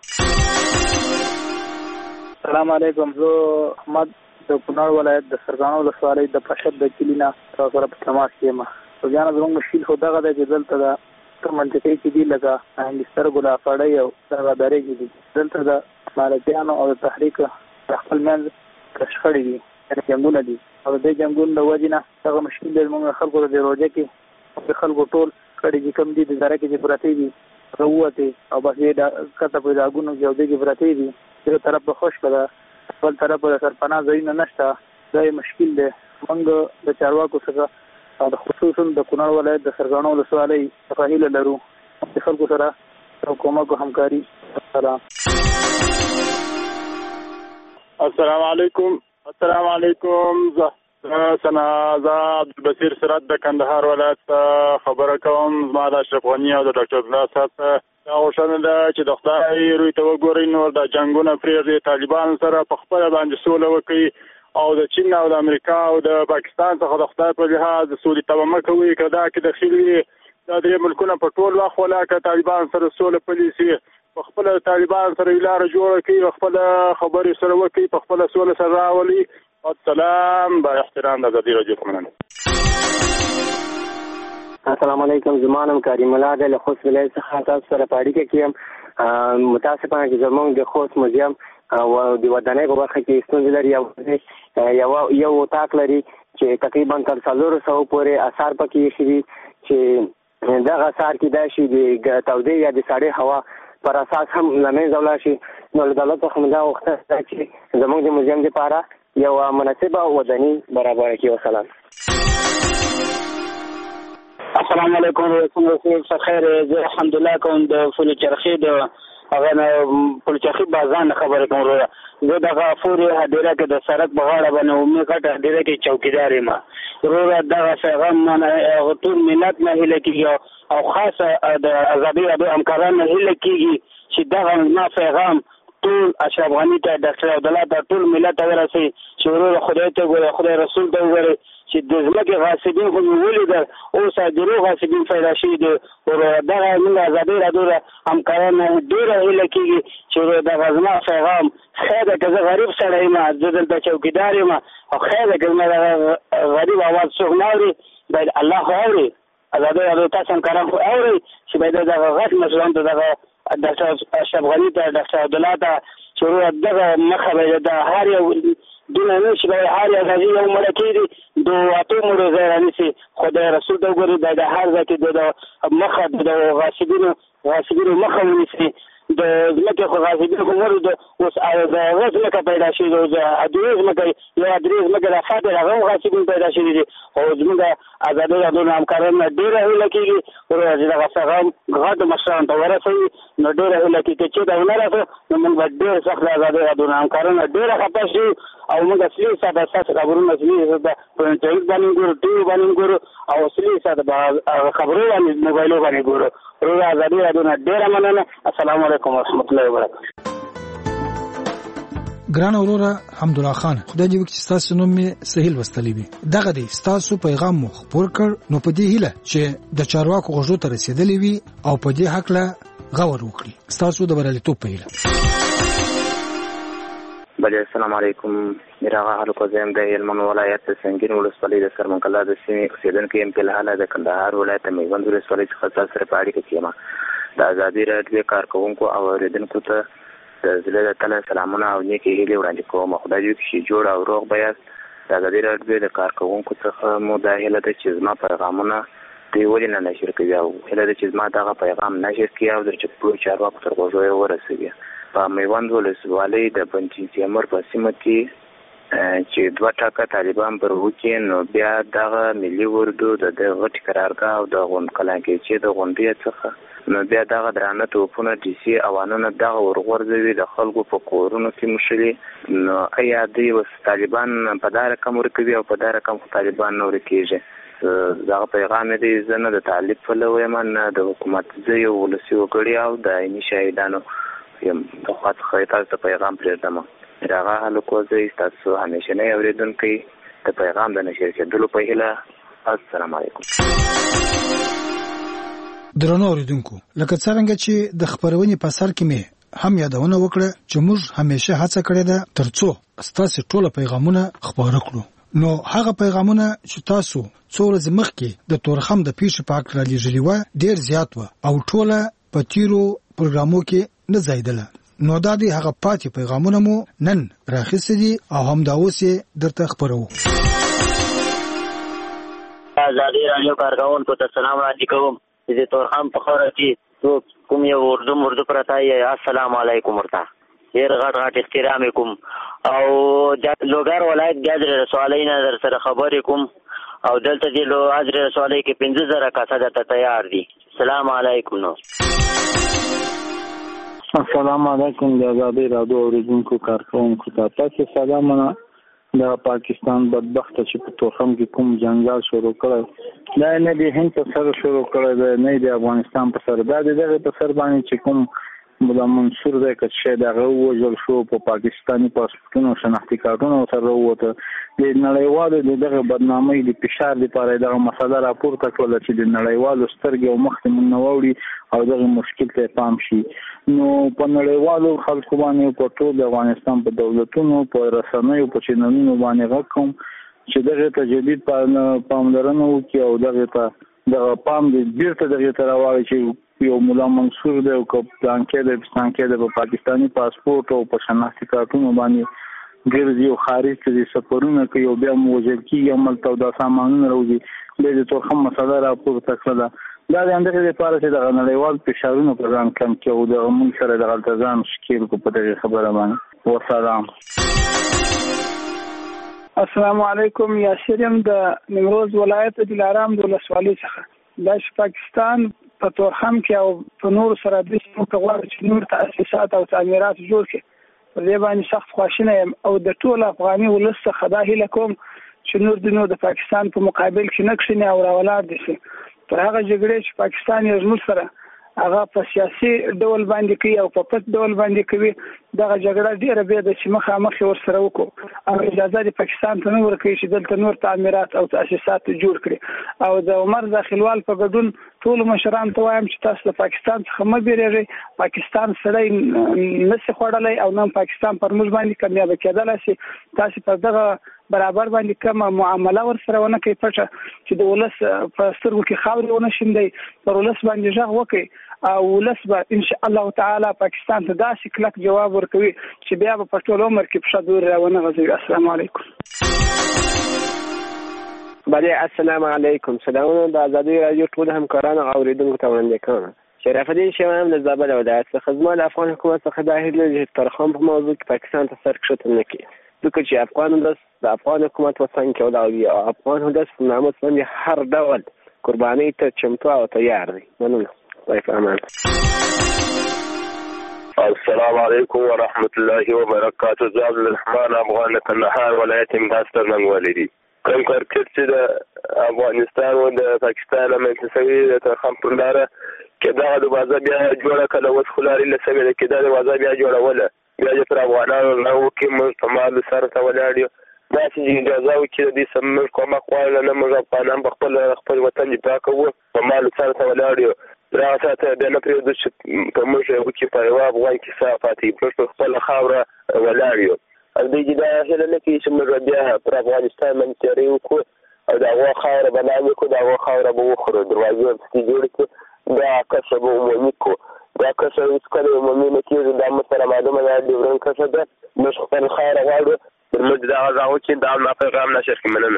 السلام علیکم. زه احمد د کونړ ولایت د سرګاڼو ولسوالۍ د پشد د کلي نه تاسو سره په تماس کې یم. جانه زموږ مشکل خو دغه دی چې دلته د کوم منطقې چې دي لکه هندستر ګلافړی او دغه درې کې دي، دلته د مالکیانو او د تحریک د خپل منځ شخړې دي، یعنې جنګونه دي. او د دې جنګونو د وجې نه دغه مشکل دی زموږ خلکو ته د روژه کې د خلکو ټول کړي چې کوم دي د دره کې چې پرتې دي راووتې او بس یې کته په داګونو کې او دې کې پرتې دي. یو طرف په خشکه ده، بل طرف د سرپناه ځایونه نشته. دا یې مشکل دی. موږ د چارواکو څخه او د خصوصا د کونړ ولایت د سرګاڼو ولسوالۍ څخه هیله لرو د خلکو سره او کومک او همکاري. السلام السلام علیکم. السلام علیکم. زه سنازه عبدالبصیر سرات د کندهار ولایت خبره کوم. زما د اشرف غني او د ډاکټر عبدالله صاحب دا غوښتنه ده چې د خدای روی ته وګورئ، نو د جنګونه پرېږدئ، طالبانو سره په خپله باندې سوله وکړي او د چین او د امریکا او د پاکستان څخه د خدای په لحاظ د سولې تمه مه کوئ. که دا کې دخیل وي دا درې ملکونه په ټول وخت ولاکه طالبان سره سوله پلي سي، په خپله طالبان سره یې لاره جوړه کړي، په خپله خبرې سره وکړي، په خپله سوله سره راولي. السلام با احترام د ازادي راډیو څخه مننه. السلام علیکم. زما نوم کریم الله دی، له خوست ولایت څخه تاسو سره په اړیکه کې یم. متاسفانه چې زموږ د خوست موزیم او د ودانۍ په برخه کې ستونزې لري. یو یو اتاق لري چې تقریبا تر څلورو سوو پورې اثار پکې ایښي دي، چې دغه اثار کېدای شي د تودې یا د سړې هوا پر اساس هم له منځه ولاړ شي. نو له دولت څخه موږ دا غوښتنه ده چې زموږ د موزیم دپاره یو مناسبه ودانۍ برابره کړي. وسلام. السلام علیکم. څنګه خیر؟ زه الحمدلله کوم د فول چرخي د هغه نه فول چرخي بازار نه خبره کوم. وروره زه دغه فورې هدیره کې د سړک په غاړه باندې عمومي غټه هدیره کې چوکیدار یم. وروره دغه پیغام مانه ټول ملت نه هیله کېږي او خاصه د ازادي راډیو همکاران نه هیله کېږي چې دغه ما پیغام ټول اشرف غني ته ډاکټر عبدالله ته ټول ملت ته ورسوي چې وروره خدای ته ګوره، خدای رسول ته وګورئ چې د ځمکې غاصبین خو مې ولیدل، اوس د روح غاصبین پیدا شوي دي. وروره دغه موږ ازادي راډیو همکاران نه ډېره هیله کېږي چې وروره دغه زما پیغام خیر ده که زه غریب سړی یم، زه دلته چوکیدار یم، او خیر ده که زما دغه غریب اواز څوک نه اوري، باید الله خو اوري. ازادي راډیو تاسو همکاران خو اوري چې باید دغه غټ مسؤلان ته دغه ډاکټر اشرف غني ته ډاکټر عبدالله ته چې وروره دغه مخه به د هر یو دونه نه شي، باید هر یو راځي یو ملکې دي د اتو مړو ځای رانیسي. خدای رسول ته وګوري باید هر ځای کې د مخه د غاصبینو غاصبینو مخه ونیسي. د ځمکې خو غاصبین خو مړو د اوس د هغه ځمکه پیدا شوي د ادرې ځمکه یو ادرې ځمکه د فاتح هغه هم غاصبین پیدا شوي دي. او زموږ ازادي راډیو نه همکاران نه ډېره هیله کېږي وروره چې دغه پیغام غټو مشرانو ته ورسوي. نو ډېره هیله کېږي که چېرته ونه رسو نو موږ به ډېر سخت د ازادي راډیو نه همکاران نه ډېره خفه شو او موږ اصلي ساده ستاسو خبرونه اصلي په انټرنېټ باندې ګورو، ټي وي باندې ګورو او اصلي ساده خبرو باندې موبایلو باندې ګورو. وروره ازادي راډیو نه ډېره مننه. السلام علیکم ورحمت الله وبرکاته. ګران وروره حمدالله خان، خدای دې وکړي چې ستاسو نوم مې صحیح لوستلی وي. دغه دی ستاسو پیغام مو خپور کړ، نو په دې هیله چې د چارواکو غوږو ته رسېدلی وي او په دې هکله غور وکړي. ستاسو د بریالیتوب په هیله. بله السلام علیکم. میراغه حلقو زیم د هلمند ولایت د سنګین ولسوالۍ د سرمنګلا د سیمې اوسیدونکی یم چې له حاله د کندهار ولایت د میوند ولسوالۍ څخه تاسو سره په اړیکه کې یم. د ازادي راډیو کارکوونکو او اورېدونکو ته د زړه له تله سلامونه او نیکې هیلې وړاندې کوم. خدای دې وکړي چې جوړ او روغ به یاست. د ازادي راډیو د کارکوونکو څخه مو دا هیله ده چې زما پیغامونه دوی ولې نه نشر کوي او هیله ده چې زما دغه پیغام نشر کړي او د چټپو چارواکو تر غوږو یې ورسوي. په میوند ولسوالۍ د بنچي تیمور په سیمه کې چې دوه ټاکه طالبان پر وکړي نو بیا دغه ملي اردو د غټ قرارګاه او د غونډ کلانکې چې د غونډې څخه نو بیا دغه درانه توپونه ډي سي اوانونه دغه ورغورځوي د خلکو په کورونو کې مشري. نو ایا دوی اوس طالبان په دا رقم ورکوي او په دا رقم خو طالبان نه ورکېږي. دغه پیغام دی زه نه د طالب پلوی یم نه د حکومت، زه یو ولسي وګړی او د عیني شهیدانو یم. د خوا څخه تاسو ته پیغام پرېږدم. راغه هلکو زه ستاسو همیشنی اورېدونکی د پیغام د نشر کېدلو په هیله. السلام علیکم. درنو اورېدونکو، لکه څرنګه چې د خبرونې په سر کې مې هم یادونه وکړه چې موږ همیشه هڅه کړې ده ترڅو ستاسو ټول پیغامونه خبره کړو. نو هغه پیغامونه چې تاسو څو ورځې مخکې د تورخم د پیښې په اړه را لېږلي وه ډېر زیات وه او ټوله په تیرو پروګرامو کې نه ځایدله. نو دا دی هغه پاتې پیغامونه مو نن راخیستي دي او همدا اوس یې درته خپروو. ازادي راډیو کارکوونکو ته سلام وړاندې کوم. د تورخم په خوره کې کوم یو اردو مردو پرته یې السلام علیکم ورته ډېر غټ غټ احترام کوم. او د لوګر ولایت د حضرت رسولای نه در سره خبرې کوم او دلته د لو حضرت رسولای کې پنځه زره کسه ته تیار دي. السلام علیکم. نو السلام علیکم. د ازادي راډیو اوریدونکو کارکوونکو ته تاسو سلامونه. د پاکستان بدبخت چې په تورخم کې کوم جنجال شروع کړی دا نه دی هند په سر شروع کړی دی نه دی افغانستان په سر، دا دی دغه په سر باندې چې کوم مولا منصور دی که څه دغه وژل شو په پاکستاني پاسپورتونو شناختی کارتونو سره وروته د نړیوالو د دغه بدنامۍ د فشار لپاره دغه مسله راپورته کړل چې د نړیوالو سترګې او مخ ته منوړي او دغه مشکل ته پام شي. نو په نړیوالو خلکو باندې په ټول د افغانستان په دولتونو په رسنیو په چینلونو باندې غوښم چې دغه تجدید پاملرنه وکړي او دغه ته د پام د بیرته دغه تر واړي چې یو مولا منصور دی او پلان کې د پاکستان کې د پاکستاني پاسپورت او په شناختی کارتونو باندې ګرځي او خارج ته سفرونه کوي او بیا موجل کیږي عمل ته د سامانونو راوځي د تورخم مسله راپورته کړه. دا د اندغه لپاره چې د نړیوال فشارونو پر ځان کم کې او د موږ سره د التزام شکل کو په دغه خبره باندې وسلام. السلام علیکم. یاسر یم د نیمروز ولایت د دلارام د ولسوالۍ څخه. د پاکستان په تورخم کې او په نور سره د سیمو په غوړ چې نور تاسیسات او تعمیرات جوړ کړي په دې باندې سخت خواشینه یم او د ټول افغاني ولس څخه دا هیله کوم چې نور د نور د پاکستان په مقابل کې نه کښیني او راولاړ دي شي. پر هغه جګړې چې پاکستان یې زموږ سره هغه په سیاسي ډول باندې کوي او په پټ ډول باندې کوي دغه جګړه ډیره به د چې مخامخ ورسره وکړو او اجازه د پاکستان ته نه ورکوي چې دلته نور تعمیرات او تاسیسات جوړ کړي. او د عمر داخلوال په ګډون ټول مشران ته وایم چې تاسو د پاکستان څخه مه بیریږئ. پاکستان سړی نشي خوړلی او نه پاکستان پر موږ باندې کامیاب کېدلی شي. تاسو په دغه برابر باندې کومه معامله ورسره ونه کوي پټه چې د ولس په سترګو کې خاورې ونه شیندئ، پر ولس باندې غږ وکړئ او ولس به ان شاء الله تعالی پاکستان ته داسې کلک جواب ورکوي چې بیا به په ټول عمر کې پښه دور راونه غځوي. السلام علیکم. بله السلام علیکم. سلامونه د ازادي راډیو ټول همکارانو او اوریدونکو ته وړاندې کوم. شرف الدین شمام د زابل ولایت څخه. زما د افغان حکومت څخه دا هیله چې ترخم په موضوع کې پاکستان ته سر کښته نه کړي، ځکه چې افغان ولس د افغان حکومت وطن کې ولاړ وي او افغان ولس په ناموس باندې هر ډول قربانۍ ته چمتو او تیار دی. مننه. خدای په امان. السلام علیکم ورحمت الله وبرکاته. زه عبدالرحمن افغان کندهار ولایت امداسته ننګولې دي. کوم کرکټ چې د افغانستان او د پاکستان منځوي د ترخم پر لاره کې دا د بازار بیا جوړه کړه اوس خلاري لسمه کې دا د بازار بیا جوړوله بیا چې پر افغانانو نو کې موږ په مال سره ته ولاړ یو. دا چې اجازه وکړي د سمر کومه خپل نه موږ افغانان په خپل خپل وطن دفاع کوو په مال سره ته ولاړ یو. راځه د نه پریږدو چې په موږ یو کې په یو افغان کې صافاتي په خپل خاوره ولاړ یو. او دوی دا هیله نه کوي چې موږ بیا پر افغانستان باندې تیری وکړو او د هغه خاوره به لاندې کړو، د هغه خاوره به وخورو، دروازې ورپسې جوړې کړو، دا کسه به عمومي کړو. دا کسه هېڅکله عمومي نه کېږي، دا موږ سره معلومه ده ډیورنډ کسه ده، موږ خپل خاوره غواړو، پر موږ دغه ځای وکړي. دا همدا پیغام نشر کې مننه.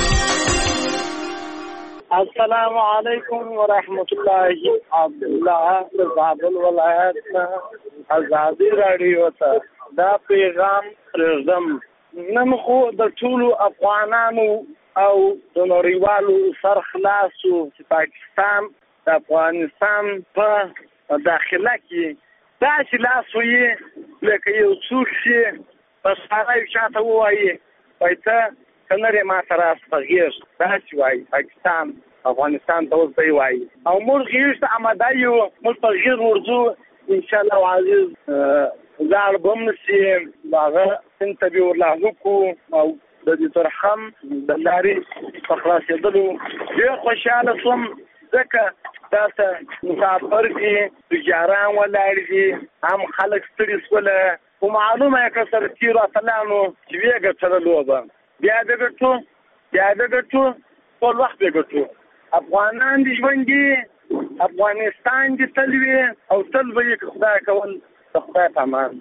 السلام علیکم ورحمت الله. عبدالله د زابل ولایت ازادي راډیو ته دا پیغام پرېږدم. نن خو د ټولو افغانانو او د نړیوالو سر خلاص و چې پاکستان د افغانستان په داخله کې داسې لاس ویي لکه یو څوک چې په ساره یو چاته ووایي وایي ته که نرې ما ته راستغېږ، داسې وایي پاکستان افغانستان ته اوس دی وایي. او موږ غېږ ته اماده یو، موږ په غېږ ورځو انشاءالله عزیز. لاړ به هم نشي، هغه سیند ته به ورلاږو کړو او د دې ترخم د لارې په خلاصېدلو ډېر خوشحاله شوم، ځکه داسې مسافر دي، تجاران ولاړ دي، هم خلک ستړي شوله، خو معلومه یې که سره تېرو اتلانو چې ویې ګټله لوبه، بیا به ګټو بیا به ګټو ټول وخت به ګټو. افغانان دي ژوند دي، افغانستان دي تل وي او تل به یې که خدای کول د خدای په امان.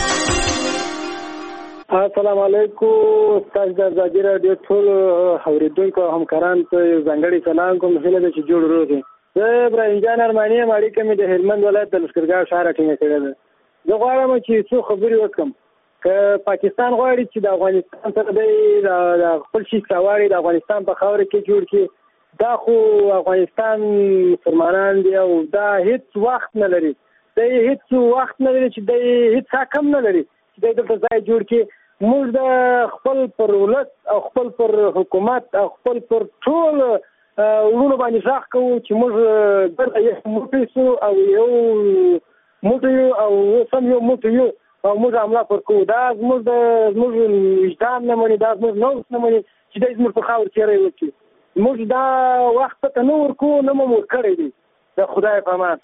السلام علیکم. تاسو د ازادي راډیو ټول اورېدونکو او همکارانو ته یو ځانګړی سلام کوم. هیله ده چې جوړ روغ یې. زه ابراهیم جان ارماني یم، اړیکه مې د هلمند ولایت د لښکرګاه ښار ټینګه کړې ده. زه غواړم چې څو خبرې وکړم. که پاکستان غواړي چې د افغانستان سره دی د خپل شي سواری د افغانستان په خاوره کې جوړ کړي، دا خو افغانستان مسلمانان دي او دا هیڅ وخت نه لري، دی هیڅ وخت نه لري چې دی هیڅ حکم نه لري چې دی دلته ځای جوړ کړي. موږ د خپل پر ولس او خپل پر حکومت او خپل پر ټول ورونو باندې ځاخ کوو چې موږ دلته یو موټی سو او یو موټی یو او سم یو موټی یو او موږ حمله پر کوو. دا زموږ د زموږ وجدان نه مني، دا زموږ نوس نه مني چې دی زموږ په خاور تېری وکړي. موږ دا وخت ته نه ورکوو، نه مو ورکړی دی. د خدای په امان.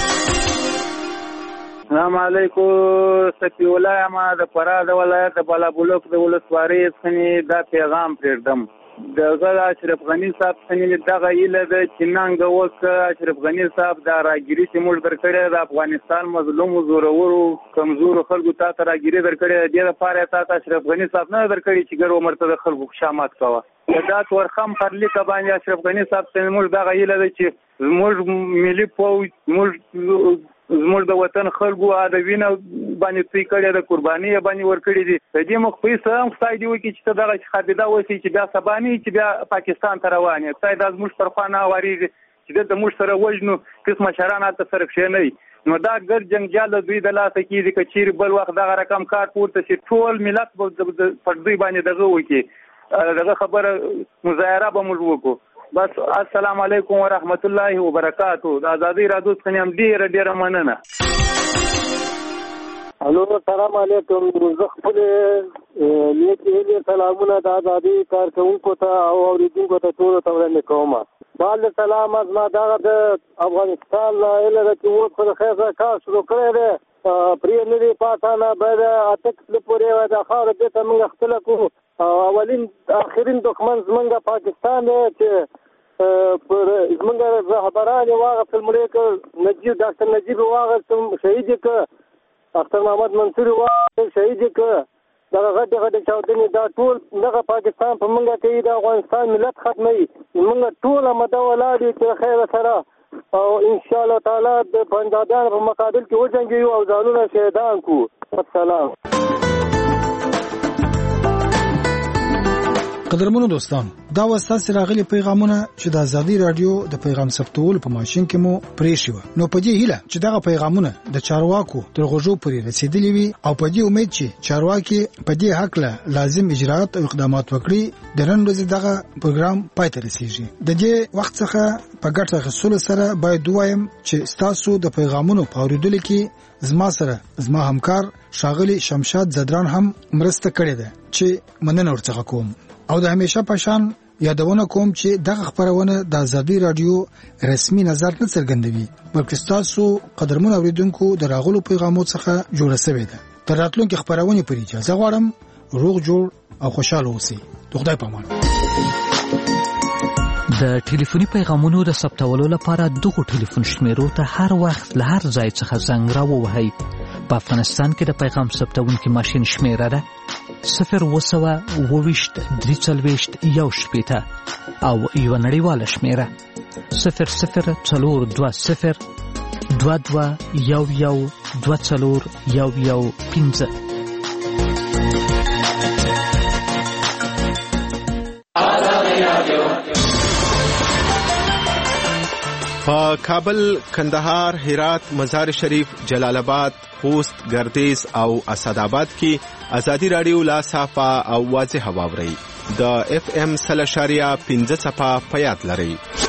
السلام علیکم. سپي الله یم د فراه د ولایت د بالابلوک د ولسوالۍ څخه دا پیغام پرېږدم. دغه اشرف غني صاحب څخه دغه هیله ده چې ننګ وکړه اشرف غني صاحب دا راګیري چې موږ درکړی د افغانستان مظلوم زورورو کمزورو خلکو ته ته راګیري درکړی دی، د لپاره ته اشرف غني صاحب نه درکړي چې ګر عمر ته د خلکو شامات کوه. دا ورخم پرلیک باندې اشرف غني صاحب څخه موږ دغه هیله ده چې موږ ملي پوج موږ زموږ د وطن خلکو د وینه باندې توی کړی د قرباني باندې ورکړي دي. د دې مخ په سم خدای دی وکړي چې دغه خادیدا وسی چې بیا سباني چې بیا پاکستان ته روان وي. خدای د زموږ طرفانه وریږي چې د موږ سره وژنو قسمه شرانه ته سره کښې نه نو دا ګر جنگجال دوی د لاسه کېږي که چیرې بل وخت دغه رقم کار پورته شي ټول ملت به پر دوی باندې دغه وکړي، دغه خبره مظاهره به موږ وکړو. بس السلام علیکم ورحمت الله وبرکاتو. د ازادي راډیو څخه هم ډیره ډیره مننه. الو السلام علیکم. زه خپل نیکې سلامونه د ازادي کارکوونکو ته او اوریدونکو ته ټولو ته وړاندې کوم. بعد سلام از ما دغه د افغانستان له علت چې اوس په خیزه کار شروع کړی دی پرې نه دی پاتانه باید اته کسله پورې د خاوره دې ته موږ خپله کړو. اولین آخرین دښمن زمونږ پاکستان دی چې پر زمونږ رهبران یې واغستل مړی کړ. نجیب ډاکټر نجیب یې واغستل شهید یې کړ، اختر محمد منصور یې واغستل شهید یې کړ. دغه غټې غټې چاودنې دا ټول دغه پاکستان په موږ کوي، د افغانستان ملت ختموي. موږ ټول امده ولاړ یو چې خیر سره او انشاءالله تعالی د بندادانو په مقابل کې وجنګېږو او ځانونه شهیدان کړو. السلام. قدرمنو دوستان، دا واسطه راغلي پیغامونه چې د ازادي رادیو د پیغام ثبتولو په ماشين کې مو پرې شو. نو په دې هیله چې دا پیغامونه د چارواکو تر غوږو پورې رسیدلي وي او په دې امید چې چارواکي په دې حق له لازم اجراءات او اقدامات وکړي، د نن ورځې دغه پروګرام پای ته رسیږي. د دې وخت څخه په ګټه اخیستلو سره باید وایم چې تاسو د پیغامونو په اوریدلو کې زما سره زما همکار شاغلی شمشاد زدران هم مرسته کړې ده چې مننه ورڅخه کوم. او د همیشه پشان یادونه کوم چې دغه خبرونه د ازادي رادیو رسمي نظر نه څرګندوي، بلکې تاسو قدرمن اوریدونکو د راغلو پیغامونو څخه جوړه شوې ده. تر راتلونکي خبرونه پرې اجازه غواړم روغ جوړ او خوشاله اوسئ. خدای په امان. د ټلیفوني پیغامونو د ثبتولو لپاره دغه ټلیفون شمیرو ته هر وخت له هر ځای څخه زنګ راووهئ. په افغانستان کې د پیغام ثبتونکي ماشین شمیره ده صفر اوه سوه اووه ویشت درې څلوېښت یو شپېته او یوه نړیواله شمیره صفر صفر څلور دوه صفر دوه دوه یو یو دوه څلور یو یو پنځه. په کابل، کندهار، هرات، مزار شریف، جلال آباد، خوست، ګردیز او اسداباد کې ازادي رادیو لا صافه او واضح واوري. د اف ام سل اشاریه پنځه صفه په یاد لرئ.